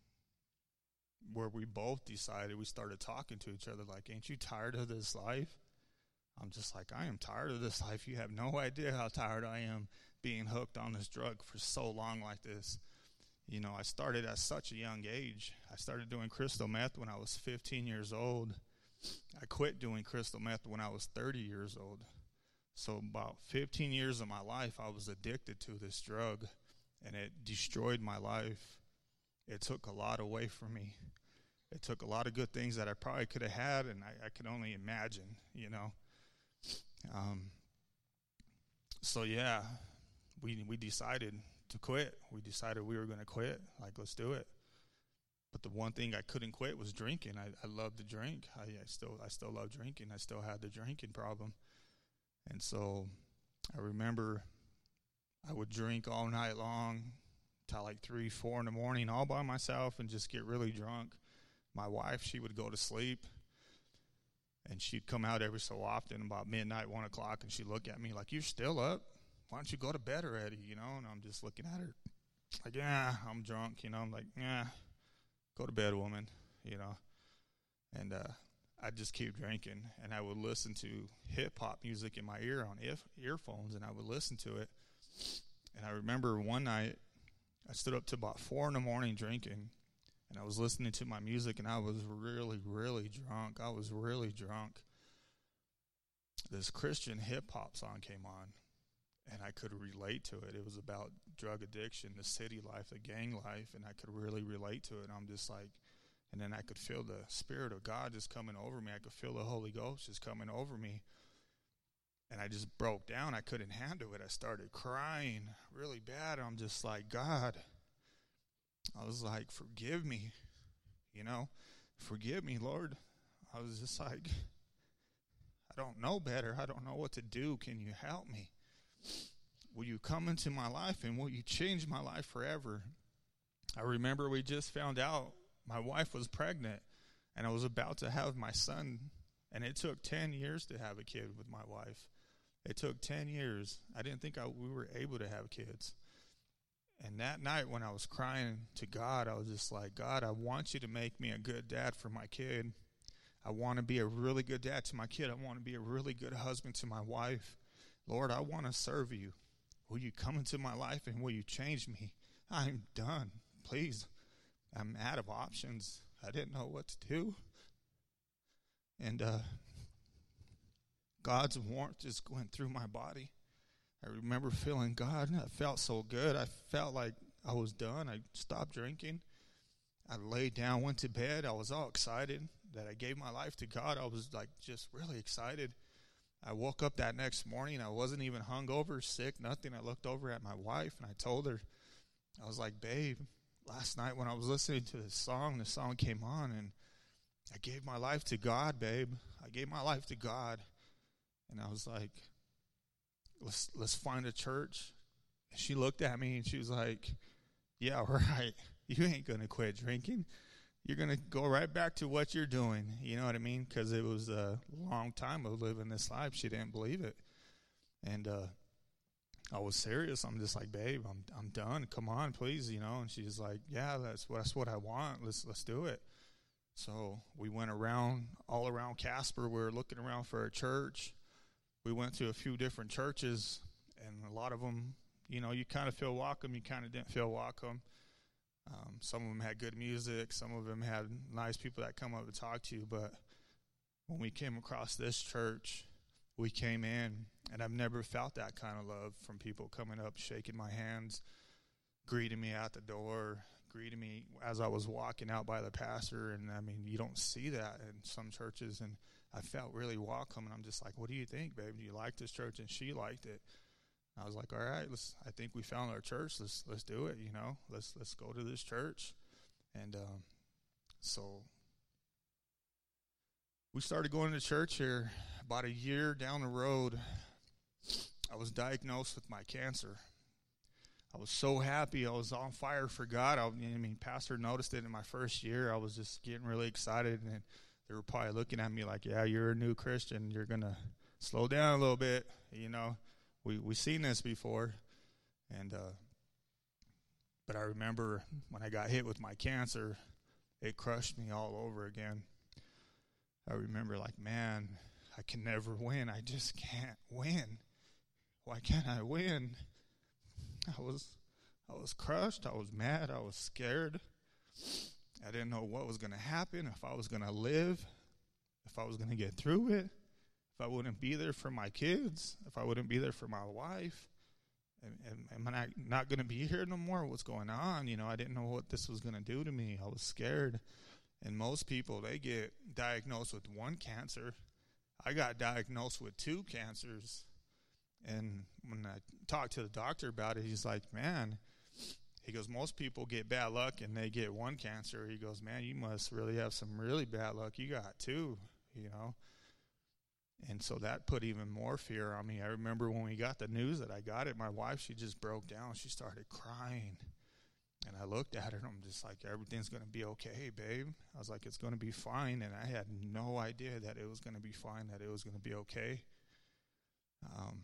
where we both decided, we started talking to each other like, ain't you tired of this life? I'm just like, I am tired of this life. You have no idea how tired I am being hooked on this drug for so long like this. You know, I started at such a young age. I started doing crystal meth when I was fifteen years old. I quit doing crystal meth when I was thirty years old. So about fifteen years of my life, I was addicted to this drug, and it destroyed my life. It took a lot away from me. It took a lot of good things that I probably could have had, and I, I could only imagine, you know. Um, so, yeah, we we decided to quit. We decided we were going to quit. Like, let's do it. But the one thing I couldn't quit was drinking. I, I loved to drink. I, I still I still love drinking. I still had the drinking problem. And so I remember I would drink all night long till like three, four in the morning all by myself and just get really drunk. My wife, she would go to sleep, and she'd come out every so often about midnight, one o'clock, and she'd look at me like, you're still up? Why don't you go to bed already, you know? And I'm just looking at her like, yeah, I'm drunk, you know? I'm like, yeah, go to bed, woman, you know? And uh, I'd just keep drinking, and I would listen to hip-hop music in my ear on ear- earphones, and I would listen to it. And I remember one night, I stood up to about four in the morning drinking, And I was listening to my music, and I was really, really drunk. I was really drunk. This Christian hip-hop song came on, and I could relate to it. It was about drug addiction, the city life, the gang life, and I could really relate to it. And I'm just like, and then I could feel the Spirit of God just coming over me. I could feel the Holy Ghost just coming over me. And I just broke down. I couldn't handle it. I started crying really bad. I'm just like, God, I was like, forgive me, you know, forgive me, Lord. I was just like, I don't know better. I don't know what to do. Can you help me? Will you come into my life, and will you change my life forever? I remember we just found out my wife was pregnant, and I was about to have my son, and it took ten years to have a kid with my wife. It took ten years. I didn't think I, we were able to have kids. And that night when I was crying to God, I was just like, God, I want you to make me a good dad for my kid. I want to be a really good dad to my kid. I want to be a really good husband to my wife. Lord, I want to serve you. Will you come into my life, and will you change me? I'm done. Please. I'm out of options. I didn't know what to do. And uh, God's warmth just went through my body. I remember feeling God, and I felt so good. I felt like I was done. I stopped drinking. I laid down, went to bed. I was all excited that I gave my life to God. I was like just really excited. I woke up that next morning. I wasn't even hungover, sick, nothing. I looked over at my wife, and I told her, I was like, babe, last night when I was listening to this song, the song came on, and I gave my life to God, babe. I gave my life to God. And I was like, let's let's find a church. And she looked at me, and she was like, yeah, right. You ain't going to quit drinking. You're going to go right back to what you're doing. You know what I mean? Because it was a long time of living this life. She didn't believe it. And uh, I was serious. I'm just like, babe, I'm I'm done. Come on, please, you know. And she's like, yeah, that's what, that's what I want. Let's let's do it. So we went around, all around Casper. We were looking around for a church. We went to a few different churches, and a lot of them, you know, you kind of feel welcome. You kind of didn't feel welcome. Um, some of them had good music. Some of them had nice people that come up and talk to you. But when we came across this church, we came in, and I've never felt that kind of love from people coming up, shaking my hands, greeting me at the door, greeting me as I was walking out by the pastor. And, I mean, you don't see that in some churches. And I felt really welcome. And I'm just like, what do you think, babe? Do you like this church? And she liked it. I was like, all right, let's, I think we found our church. Let's let's do it, you know. Let's let's go to this church. And um, so we started going to church here. About a year down the road, I was diagnosed with my cancer. I was so happy. I was on fire for God. I, I mean, Pastor noticed it in my first year. I was just getting really excited, and they were probably looking at me like, yeah, you're a new Christian. You're going to slow down a little bit, you know. We we seen this before, and uh, but I remember when I got hit with my cancer, it crushed me all over again. I remember like, man, I can never win. I just can't win. Why can't I win? I was I was crushed. I was mad. I was scared. I didn't know what was going to happen, if I was going to live, if I was going to get through it. If I wouldn't be there for my kids, if I wouldn't be there for my wife, am, am, am I not going to be here no more? What's going on? You know, I didn't know what this was going to do to me. I was scared. And most people, they get diagnosed with one cancer. I got diagnosed with two cancers. And when I talked to the doctor about it, he's like, man, he goes, most people get bad luck and they get one cancer. He goes, man, you must really have some really bad luck. You got two, you know. And so that put even more fear on me. I remember when we got the news that I got it, my wife, she just broke down. She started crying. And I looked at her, and I'm just like, everything's going to be okay, babe. I was like, it's going to be fine. And I had no idea that it was going to be fine, that it was going to be okay. Um,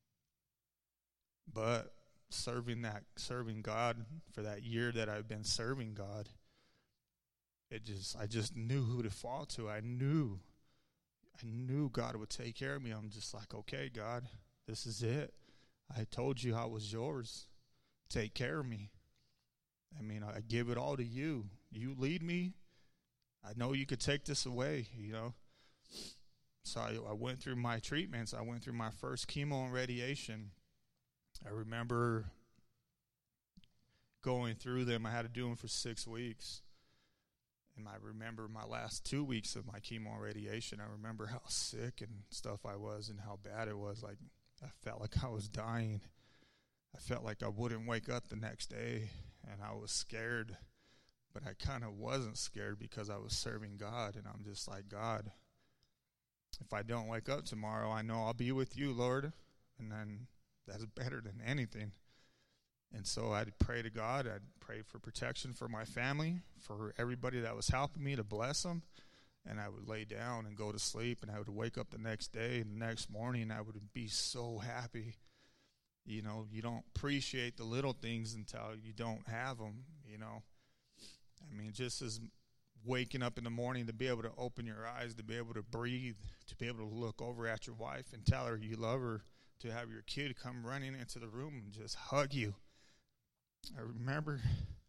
but serving that, serving God for that year that I've been serving God, it just, I just knew who to fall to. I knew. I knew God would take care of me. I'm just like, okay, God, this is it. I told you I was yours. Take care of me. I mean, I give it all to you. You lead me. I know you could take this away, you know. So I, I went through my treatments. I went through my first chemo and radiation. I remember going through them. I had to do them for six weeks. And I remember my last two weeks of my chemo and radiation, I remember how sick and stuff I was and how bad it was. Like, I felt like I was dying. I felt like I wouldn't wake up the next day, and I was scared. But I kind of wasn't scared because I was serving God, and I'm just like, God, if I don't wake up tomorrow, I know I'll be with you, Lord, and then that's better than anything. And so I'd pray to God. I'd pray for protection for my family, for everybody that was helping me, to bless them. And I would lay down and go to sleep, and I would wake up the next day, and the next morning I would be so happy. You know, you don't appreciate the little things until you don't have them, you know. I mean, just as waking up in the morning to be able to open your eyes, to be able to breathe, to be able to look over at your wife and tell her you love her, to have your kid come running into the room and just hug you. I remember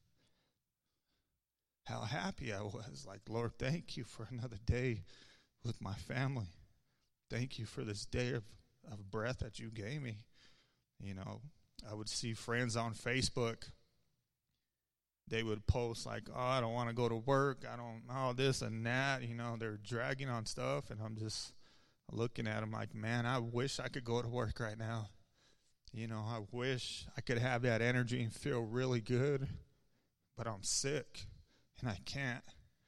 how happy I was. Like, Lord, thank you for another day with my family. Thank you for this day of, of breath that you gave me. You know, I would see friends on Facebook. They would post like, oh, I don't want to go to work. I don't know this and that. You know, they're dragging on stuff. And I'm just looking at them like, man, I wish I could go to work right now. You know, I wish I could have that energy and feel really good. But I'm sick, and I can't.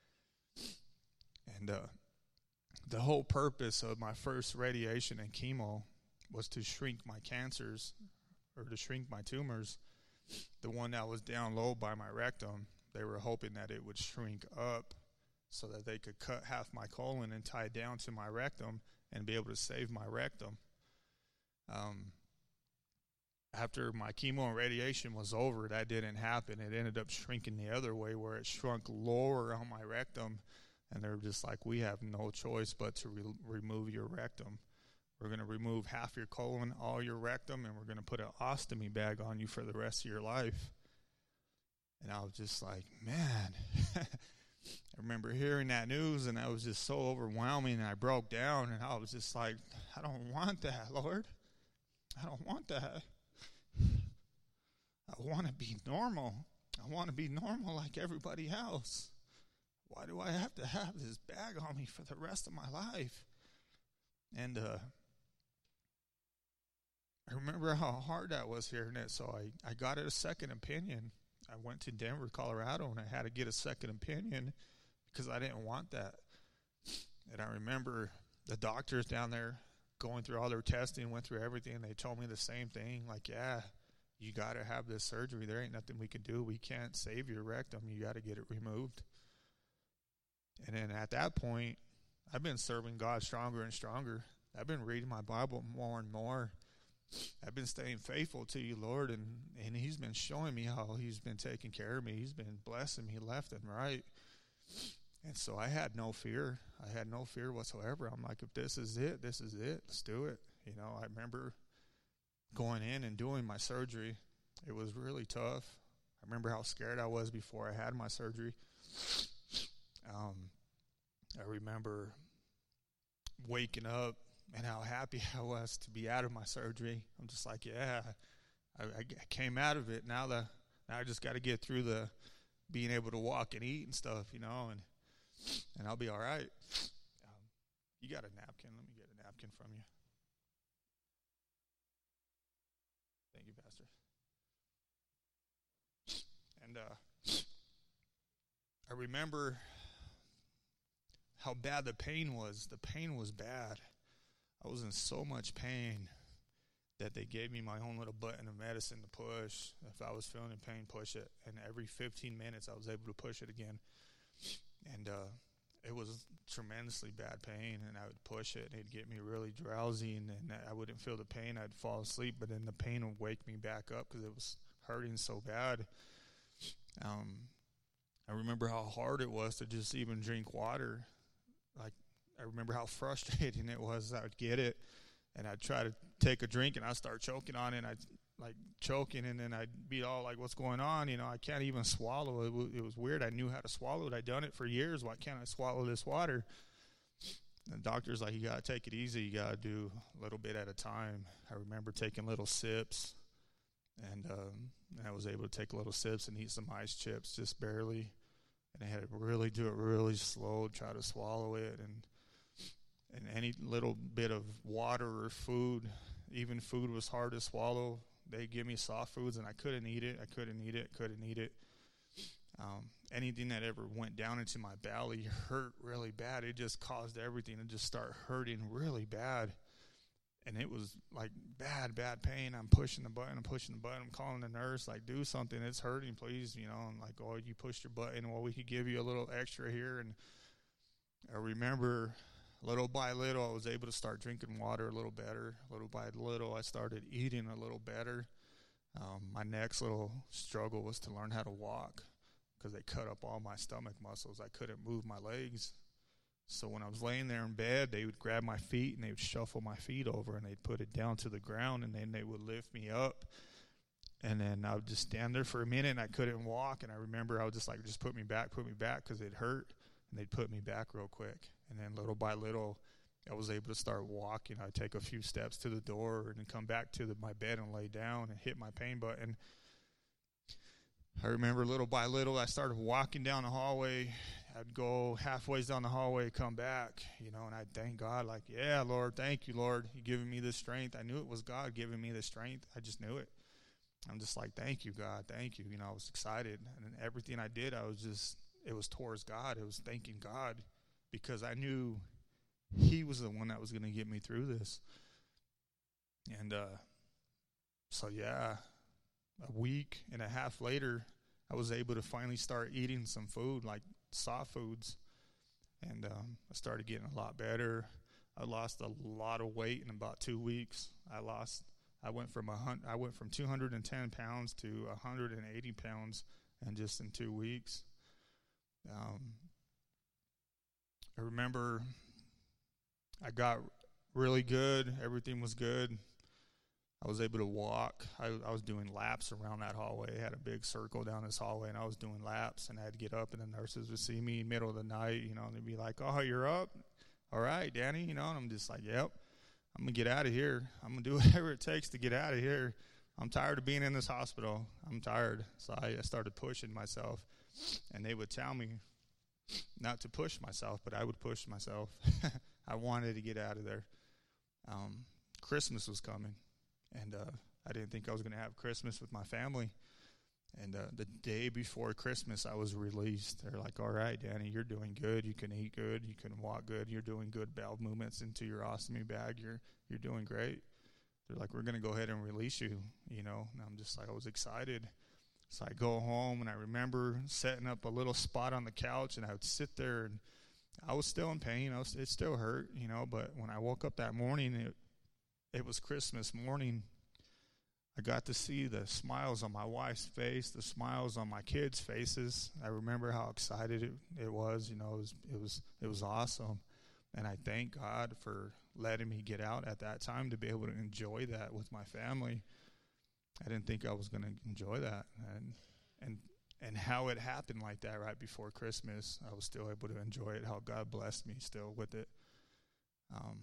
And uh, the whole purpose of my first radiation and chemo was to shrink my cancers, or to shrink my tumors. The one that was down low by my rectum, they were hoping that it would shrink up so that they could cut half my colon and tie it down to my rectum and be able to save my rectum. Um, after my chemo and radiation was over, that didn't happen. It ended up shrinking the other way, where it shrunk lower on my rectum, and they're just like, we have no choice but to re- remove your rectum. We're going to remove half your colon, all your rectum, and we're going to put an ostomy bag on you for the rest of your life. And I was just like, man. I remember hearing that news, and that was just so overwhelming, and I broke down, and I was just like, I don't want that, Lord. I don't want that. I want to be normal. I want to be normal like everybody else. Why do I have to have this bag on me for the rest of my life? And uh, I remember how hard that was hearing it, so I, I got a second opinion. I went to Denver, Colorado, and I had to get a second opinion because I didn't want that. And I remember the doctors down there going through all their testing, went through everything, and they told me the same thing, like, yeah, you got to have this surgery. There ain't nothing we can do. We can't save your rectum. You got to get it removed. And then at that point, I've been serving God stronger and stronger. I've been reading my Bible more and more. I've been staying faithful to you, Lord, and, and he's been showing me how he's been taking care of me. He's been blessing me left and right. And so I had no fear. I had no fear whatsoever. I'm like, if this is it, this is it. Let's do it. You know, I remember going in and doing my surgery. It was really tough. I remember how scared I was before I had my surgery. Um, I remember waking up and how happy I was to be out of my surgery. I'm just like, yeah, I, I came out of it. Now the now I just got to get through the being able to walk and eat and stuff, you know, and and I'll be all right. Um, you got a napkin? Let me get a napkin from you. Thank you, Pastor. And uh, I remember how bad the pain was. The pain was bad. I was in so much pain that they gave me my own little button of medicine to push. If I was feeling pain, push it. And every fifteen minutes, I was able to push it again. And uh, it was tremendously bad pain, and I would push it, and it'd get me really drowsy, and, and I wouldn't feel the pain. I'd fall asleep, but then the pain would wake me back up because it was hurting so bad. Um, I remember how hard it was to just even drink water. Like, I remember how frustrating it was. I would get it, and I'd try to take a drink, and I'd start choking on it, and I'd like choking, and then I'd be all like, what's going on? You know, I can't even swallow. It, w- it was weird. I knew how to swallow it. I'd done it for years. Why can't I swallow this water? And the doctor's like, you got to take it easy. You got to do a little bit at a time. I remember taking little sips, and, um, and I was able to take little sips and eat some ice chips just barely. And I had to really do it really slow, try to swallow it. And and any little bit of water or food, even food was hard to swallow. They give me soft foods, and I couldn't eat it. I couldn't eat it, couldn't eat it. Um, anything that ever went down into my belly hurt really bad. It just caused everything to just start hurting really bad. And it was like bad, bad pain. I'm pushing the button, I'm pushing the button. I'm calling the nurse, like, do something. It's hurting, please. You know, I'm like, oh, you pushed your button. Well, we could give you a little extra here. And I remember little by little, I was able to start drinking water a little better. Little by little, I started eating a little better. Um, my next little struggle was to learn how to walk because they cut up all my stomach muscles. I couldn't move my legs. So when I was laying there in bed, they would grab my feet and they would shuffle my feet over and they'd put it down to the ground, and then they would lift me up. And then I would just stand there for a minute and I couldn't walk. And I remember I would just like, just put me back, put me back because it hurt. And they'd put me back real quick. And then little by little, I was able to start walking. I'd take a few steps to the door and then come back to the, my bed and lay down and hit my pain button. I remember little by little, I started walking down the hallway. I'd go halfway down the hallway, come back, you know, and I'd thank God, like, yeah, Lord, thank you, Lord. You're giving me this strength. I knew it was God giving me the strength. I just knew it. I'm just like, thank you, God, thank you. You know, I was excited. And everything I did, I was just, it was towards God. It was thanking God because I knew he was the one that was going to get me through this. And uh, so, yeah, a week and a half later, I was able to finally start eating some food, like soft foods. And um, I started getting a lot better. I lost a lot of weight in about two weeks. I lost, I went from a hun- I went from two hundred ten pounds to one hundred eighty pounds, and just in two weeks. Um, I remember I got really good. Everything was good. I was able to walk. I, I was doing laps around that hallway. I had a big circle down this hallway, and I was doing laps, and I had to get up, and the nurses would see me in the middle of the night, you know, and they'd be like, oh, you're up? All right, Danny, you know, and I'm just like, yep, I'm going to get out of here. I'm going to do whatever it takes to get out of here. I'm tired of being in this hospital. I'm tired. So I, I started pushing myself, and they would tell me not to push myself, but I would push myself. I wanted to get out of there. Um, Christmas was coming. And uh, I didn't think I was going to have Christmas with my family. And uh, the day before Christmas, I was released. They're like, all right, Danny, you're doing good. You can eat good. You can walk good. You're doing good bowel movements into your ostomy bag. You're you're doing great. They're like, we're going to go ahead and release you, you know. And I'm just like, I was excited. So I go home, and I remember setting up a little spot on the couch, and I would sit there, and I was still in pain. I was, it still hurt, you know. But when I woke up that morning, it It was Christmas morning. I got to see the smiles on my wife's face, the smiles on my kids' faces. I remember how excited it, it was. You know, it was, it was it was awesome. And I thank God for letting me get out at that time to be able to enjoy that with my family. I didn't think I was going to enjoy that. And and and how it happened like that right before Christmas, I was still able to enjoy it, how God blessed me still with it. Um.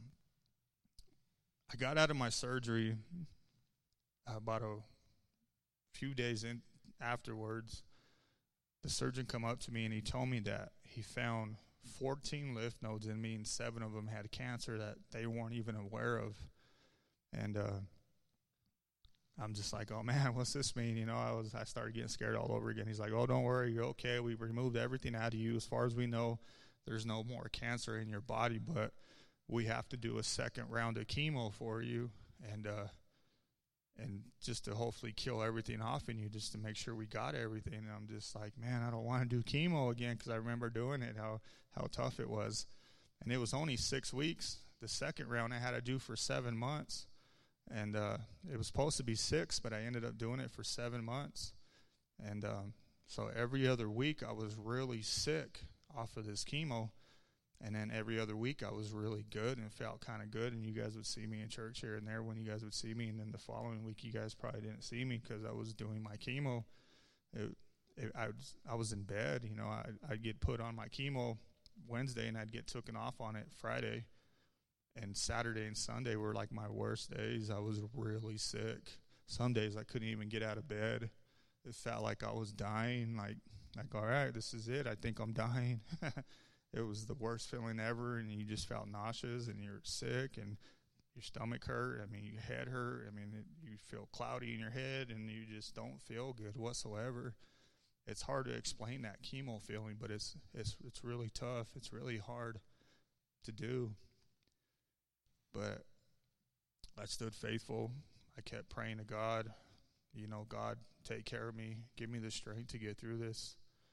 I got out of my surgery about a few days in afterwards. The surgeon come up to me, and he told me that he found fourteen lymph nodes in me, and seven of them had cancer that they weren't even aware of. And uh, I'm just like, oh, man, what's this mean? You know, I was I started getting scared all over again. He's like, oh, don't worry, you're okay. We removed everything out of you. As far as we know, there's no more cancer in your body, but we have to do a second round of chemo for you, and uh, and just to hopefully kill everything off in you, just to make sure we got everything. And I'm just like, man, I don't want to do chemo again, because I remember doing it, how, how tough it was. And it was only six weeks. The second round I had to do for seven months. And uh, it was supposed to be six, but I ended up doing it for seven months. And um, so every other week I was really sick off of this chemo. And then every other week I was really good and felt kind of good, and you guys would see me in church here and there when you guys would see me. And then the following week you guys probably didn't see me because I was doing my chemo. It, it, I, was, I was in bed. You know, I, I'd get put on my chemo Wednesday, and I'd get taken off on it Friday. And Saturday and Sunday were like my worst days. I was really sick. Some days I couldn't even get out of bed. It felt like I was dying. Like, like all right, this is it. I think I'm dying. It was the worst feeling ever, and you just felt nauseous, and you're sick, and your stomach hurt. I mean, your head hurt. I mean, it, you feel cloudy in your head, and you just don't feel good whatsoever. It's hard to explain that chemo feeling, but it's it's it's really tough. It's really hard to do. But I stood faithful. I kept praying to God. You know, God, take care of me. Give me the strength to get through this.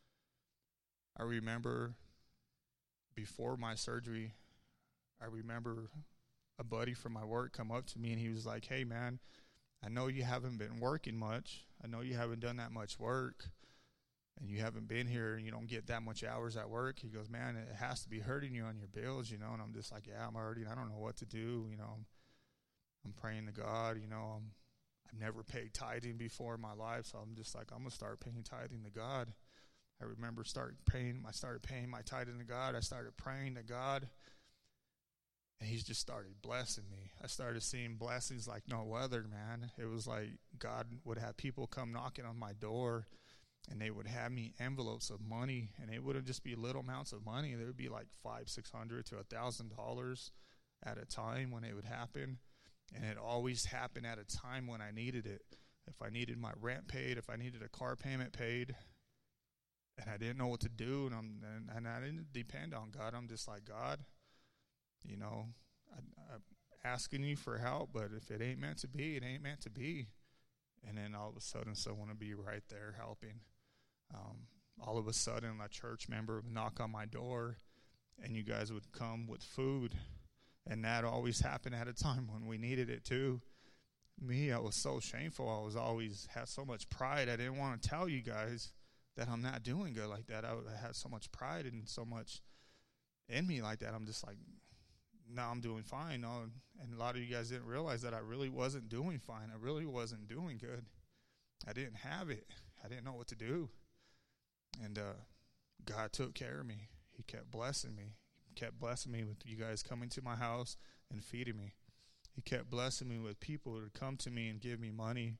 I remember before my surgery, I remember a buddy from my work come up to me, and he was like, hey, man, I know you haven't been working much. I know you haven't done that much work, and you haven't been here, and you don't get that much hours at work. He goes, man, it has to be hurting you on your bills, you know. And I'm just like, yeah, I'm already, I don't know what to do, you know. I'm praying to God, you know. I'm, I've never paid tithing before in my life, so I'm just like, I'm going to start paying tithing to God. I remember start paying, I started paying my tithing to God. I started praying to God, and he's just started blessing me. I started seeing blessings like no other, man. It was like God would have people come knocking on my door, and they would have me envelopes of money, and it wouldn't just be little amounts of money. There would be like five, six hundred to a thousand dollars at a time when it would happen, and it always happened at a time when I needed it. If I needed my rent paid, if I needed a car payment paid, and I didn't know what to do, and I'm and, and I didn't depend on God. I'm just like, God, you know, I, I'm asking you for help, but if it ain't meant to be, it ain't meant to be. And then all of a sudden, someone would be right there helping. Um, all of a sudden, a church member would knock on my door, and you guys would come with food. And that always happened at a time when we needed it too. Me, I was so shameful. I was always had so much pride. I didn't want to tell you guys that I'm not doing good like that. I, I had so much pride and so much in me like that. I'm just like, no, I'm doing fine. No, and a lot of you guys didn't realize that I really wasn't doing fine. I really wasn't doing good. I didn't have it. I didn't know what to do. And uh, God took care of me. He kept blessing me. He kept blessing me with you guys coming to my house and feeding me. He kept blessing me with people who would come to me and give me money.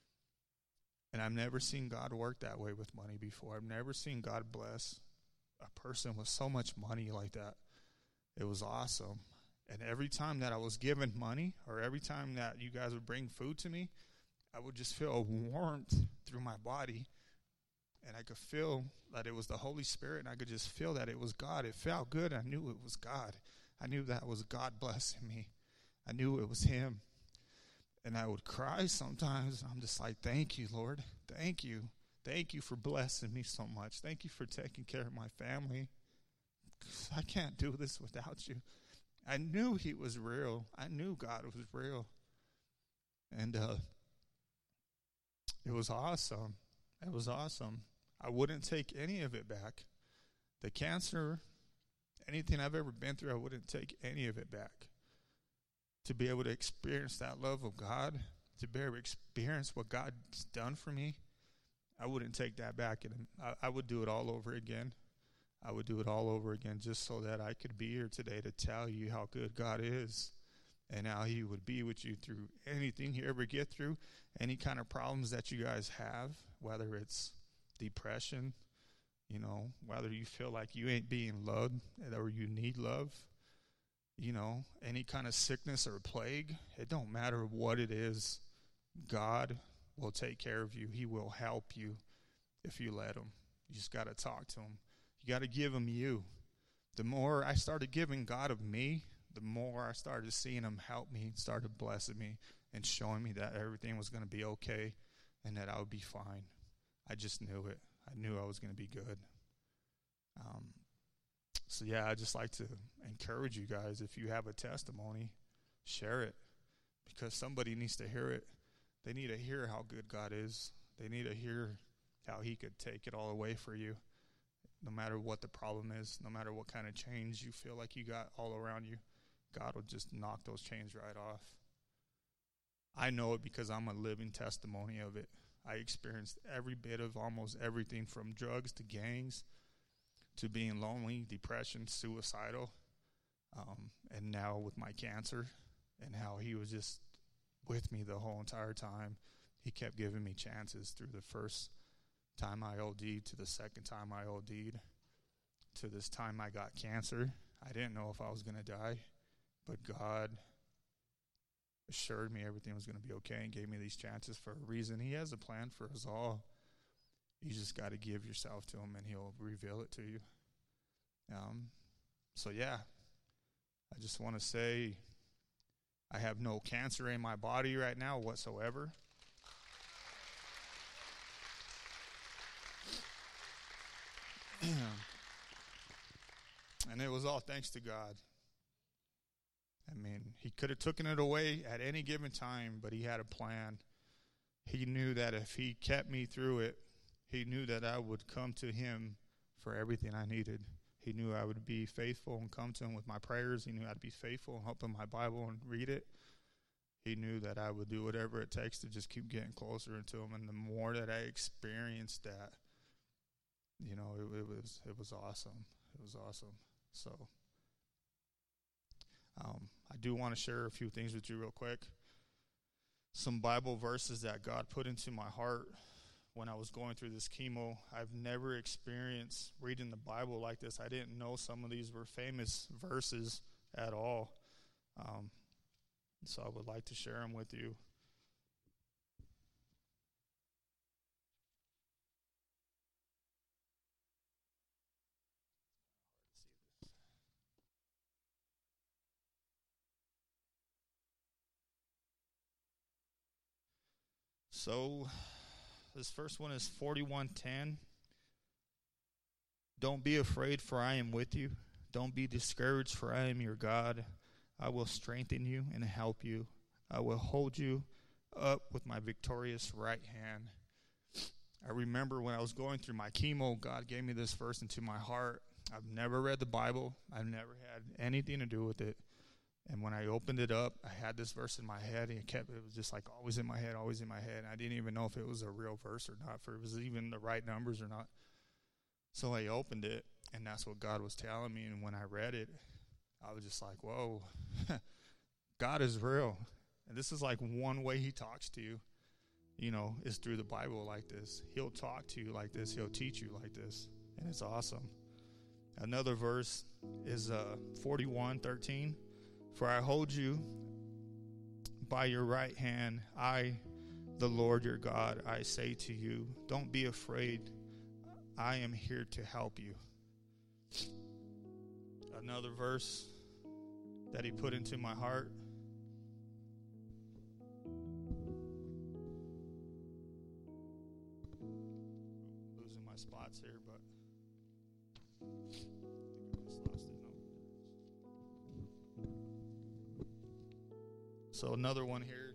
And I've never seen God work that way with money before. I've never seen God bless a person with so much money like that. It was awesome. And every time that I was given money, or every time that you guys would bring food to me, I would just feel a warmth through my body. And I could feel that it was the Holy Spirit, and I could just feel that it was God. It felt good. I knew it was God. I knew that was God blessing me. I knew it was him. And I would cry sometimes. I'm just like, thank you, Lord. Thank you. Thank you for blessing me so much. Thank you for taking care of my family. I can't do this without you. I knew he was real. I knew God was real. And uh, it was awesome. It was awesome. I wouldn't take any of it back. The cancer, anything I've ever been through, I wouldn't take any of it back. To be able to experience that love of God, to be able to experience what God's done for me, I wouldn't take that back. And I, I would do it all over again. I would do it all over again just so that I could be here today to tell you how good God is and how he would be with you through anything you ever get through, any kind of problems that you guys have, whether it's depression, you know, whether you feel like you ain't being loved or you need love, you know, any kind of sickness or plague. It don't matter what it is. God will take care of you. He will help you if you let him. You just got to talk to him. You got to give him you. The more I started giving God of me, the more I started seeing him help me, started blessing me and showing me that everything was going to be okay and that I would be fine. I just knew it. I knew I was going to be good. Um, so, yeah, I'd just like to encourage you guys, if you have a testimony, share it, because somebody needs to hear it. They need to hear how good God is. They need to hear how he could take it all away for you. no matter what the problem is, no matter what kind of chains you feel like you got all around you, God will just knock those chains right off. I know it because I'm a living testimony of it. I experienced every bit of almost everything from drugs to gangs to being lonely, depression, suicidal, um, and now with my cancer, and how he was just with me the whole entire time. He kept giving me chances through the first time I O D'd to the second time I O D'd to this time I got cancer. I didn't know if I was going to die, but God assured me everything was going to be okay and gave me these chances for a reason. He has a plan for us all. You just got to give yourself to him, and he'll reveal it to you. Um, so, yeah, I just want to say I have no cancer in my body right now whatsoever. And it was all thanks to God. I mean, he could have taken it away at any given time, but he had a plan. He knew that if he kept me through it, he knew that I would come to him for everything I needed. He knew I would be faithful and come to him with my prayers. He knew I'd be faithful and open my Bible and read it. He knew that I would do whatever it takes to just keep getting closer to him. And the more that I experienced that, you know, it, it was it was awesome. It was awesome. So um, I do want to share a few things with you real quick. Some Bible verses that God put into my heart when I was going through this chemo. I've never experienced reading the Bible like this. I didn't know some of these were famous verses at all. Um, so I would like to share them with you. So this first one is forty-one ten. Don't be afraid, for I am with you. Don't be discouraged, for I am your God. I will strengthen you and help you. I will hold you up with my victorious right hand. I remember when I was going through my chemo, God gave me this verse into my heart. I've never read the Bible. I've never had anything to do with it. And when I opened it up, I had this verse in my head, and it kept, it was just like always in my head, always in my head. And I didn't even know if it was a real verse or not, if it was even the right numbers or not. So I opened it, and that's what God was telling me. And when I read it, I was just like, whoa, God is real. And this is like one way he talks to you, you know, is through the Bible like this. He'll talk to you like this. He'll teach you like this. And it's awesome. Another verse is uh, forty-one thirteen. For I hold you by your right hand, I, the Lord your God, I say to you, don't be afraid. I am here to help you. Another verse that he put into my heart. Losing my spots here, but I think I just lost it. So another one here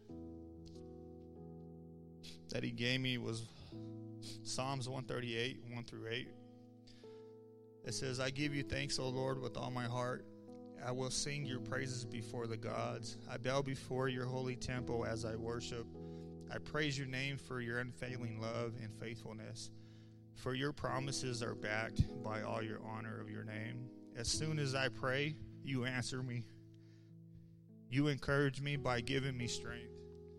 that he gave me was Psalms one thirty-eight, one through eight. It says, I give you thanks, O Lord, with all my heart. I will sing your praises before the gods. I bow before your holy temple as I worship. I praise your name for your unfailing love and faithfulness. For your promises are backed by all your honor of your name. As soon as I pray, you answer me. You encourage me by giving me strength.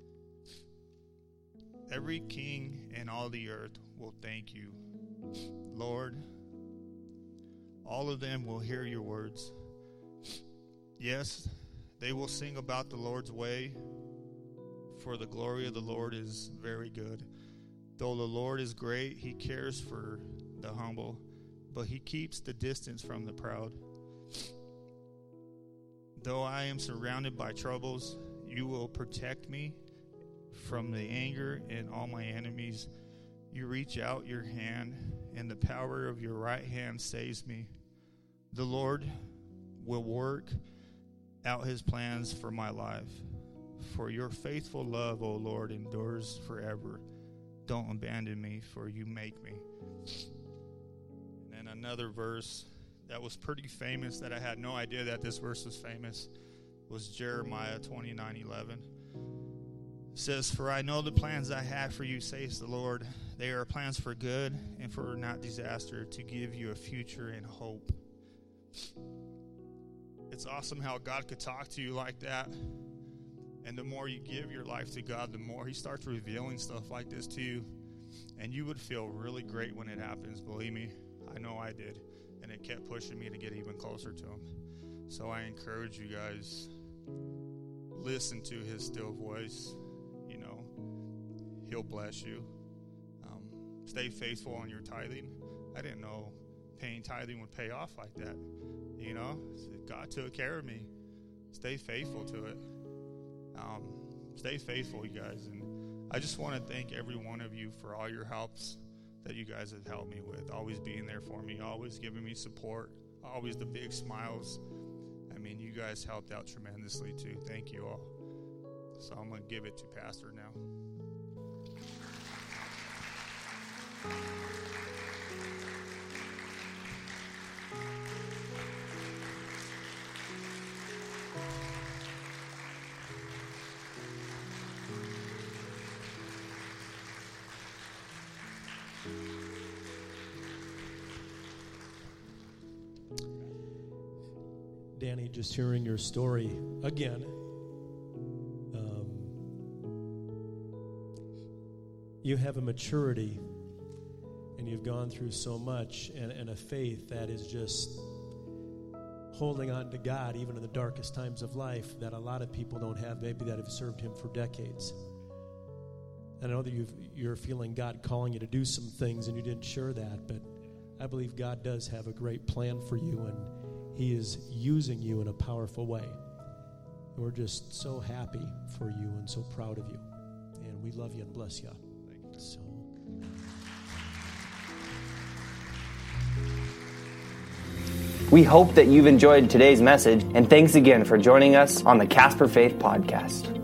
Every king in all the earth will thank you. Lord, all of them will hear your words. Yes, they will sing about the Lord's way, for the glory of the Lord is very good. Though the Lord is great, he cares for the humble, but he keeps the distance from the proud. Though I am surrounded by troubles, you will protect me from the anger and all my enemies. You reach out your hand, and the power of your right hand saves me. The Lord will work out his plans for my life. For your faithful love, O Lord, endures forever. Don't abandon me, for you make me. And And another verse that was pretty famous that I had no idea that this verse was famous was Jeremiah twenty-nine eleven. It says, "For I know the plans I have for you, says the Lord. They are plans for good and for not disaster, to give you a future and hope." It's awesome how God could talk to you like that. And the more you give your life to God, the more He starts revealing stuff like this to you. And you would feel really great when it happens. Believe me, I know I did. And it kept pushing me to get even closer to Him. So I encourage you guys, listen to His still voice. You know, He'll bless you. Um, stay faithful on your tithing. I didn't know paying tithing would pay off like that. You know, God took care of me. Stay faithful to it. Um, stay faithful, you guys. And I just want to thank every one of you for all your helps that you guys have helped me with. Always being there for me, always giving me support, always the big smiles. I mean, you guys helped out tremendously too. Thank you all. So I'm going to give it to Pastor now. Danny, just hearing your story again, um, you have a maturity and you've gone through so much, and, and a faith that is just holding on to God even in the darkest times of life that a lot of people don't have, maybe that have served Him for decades. And I know that you've, you're feeling God calling you to do some things and you didn't share that, but I believe God does have a great plan for you, and He is using you in a powerful way. We're just so happy for you and so proud of you. And we love you and bless you. Thank you. So. We hope that you've enjoyed today's message, and thanks again for joining us on the Casper Faith Podcast.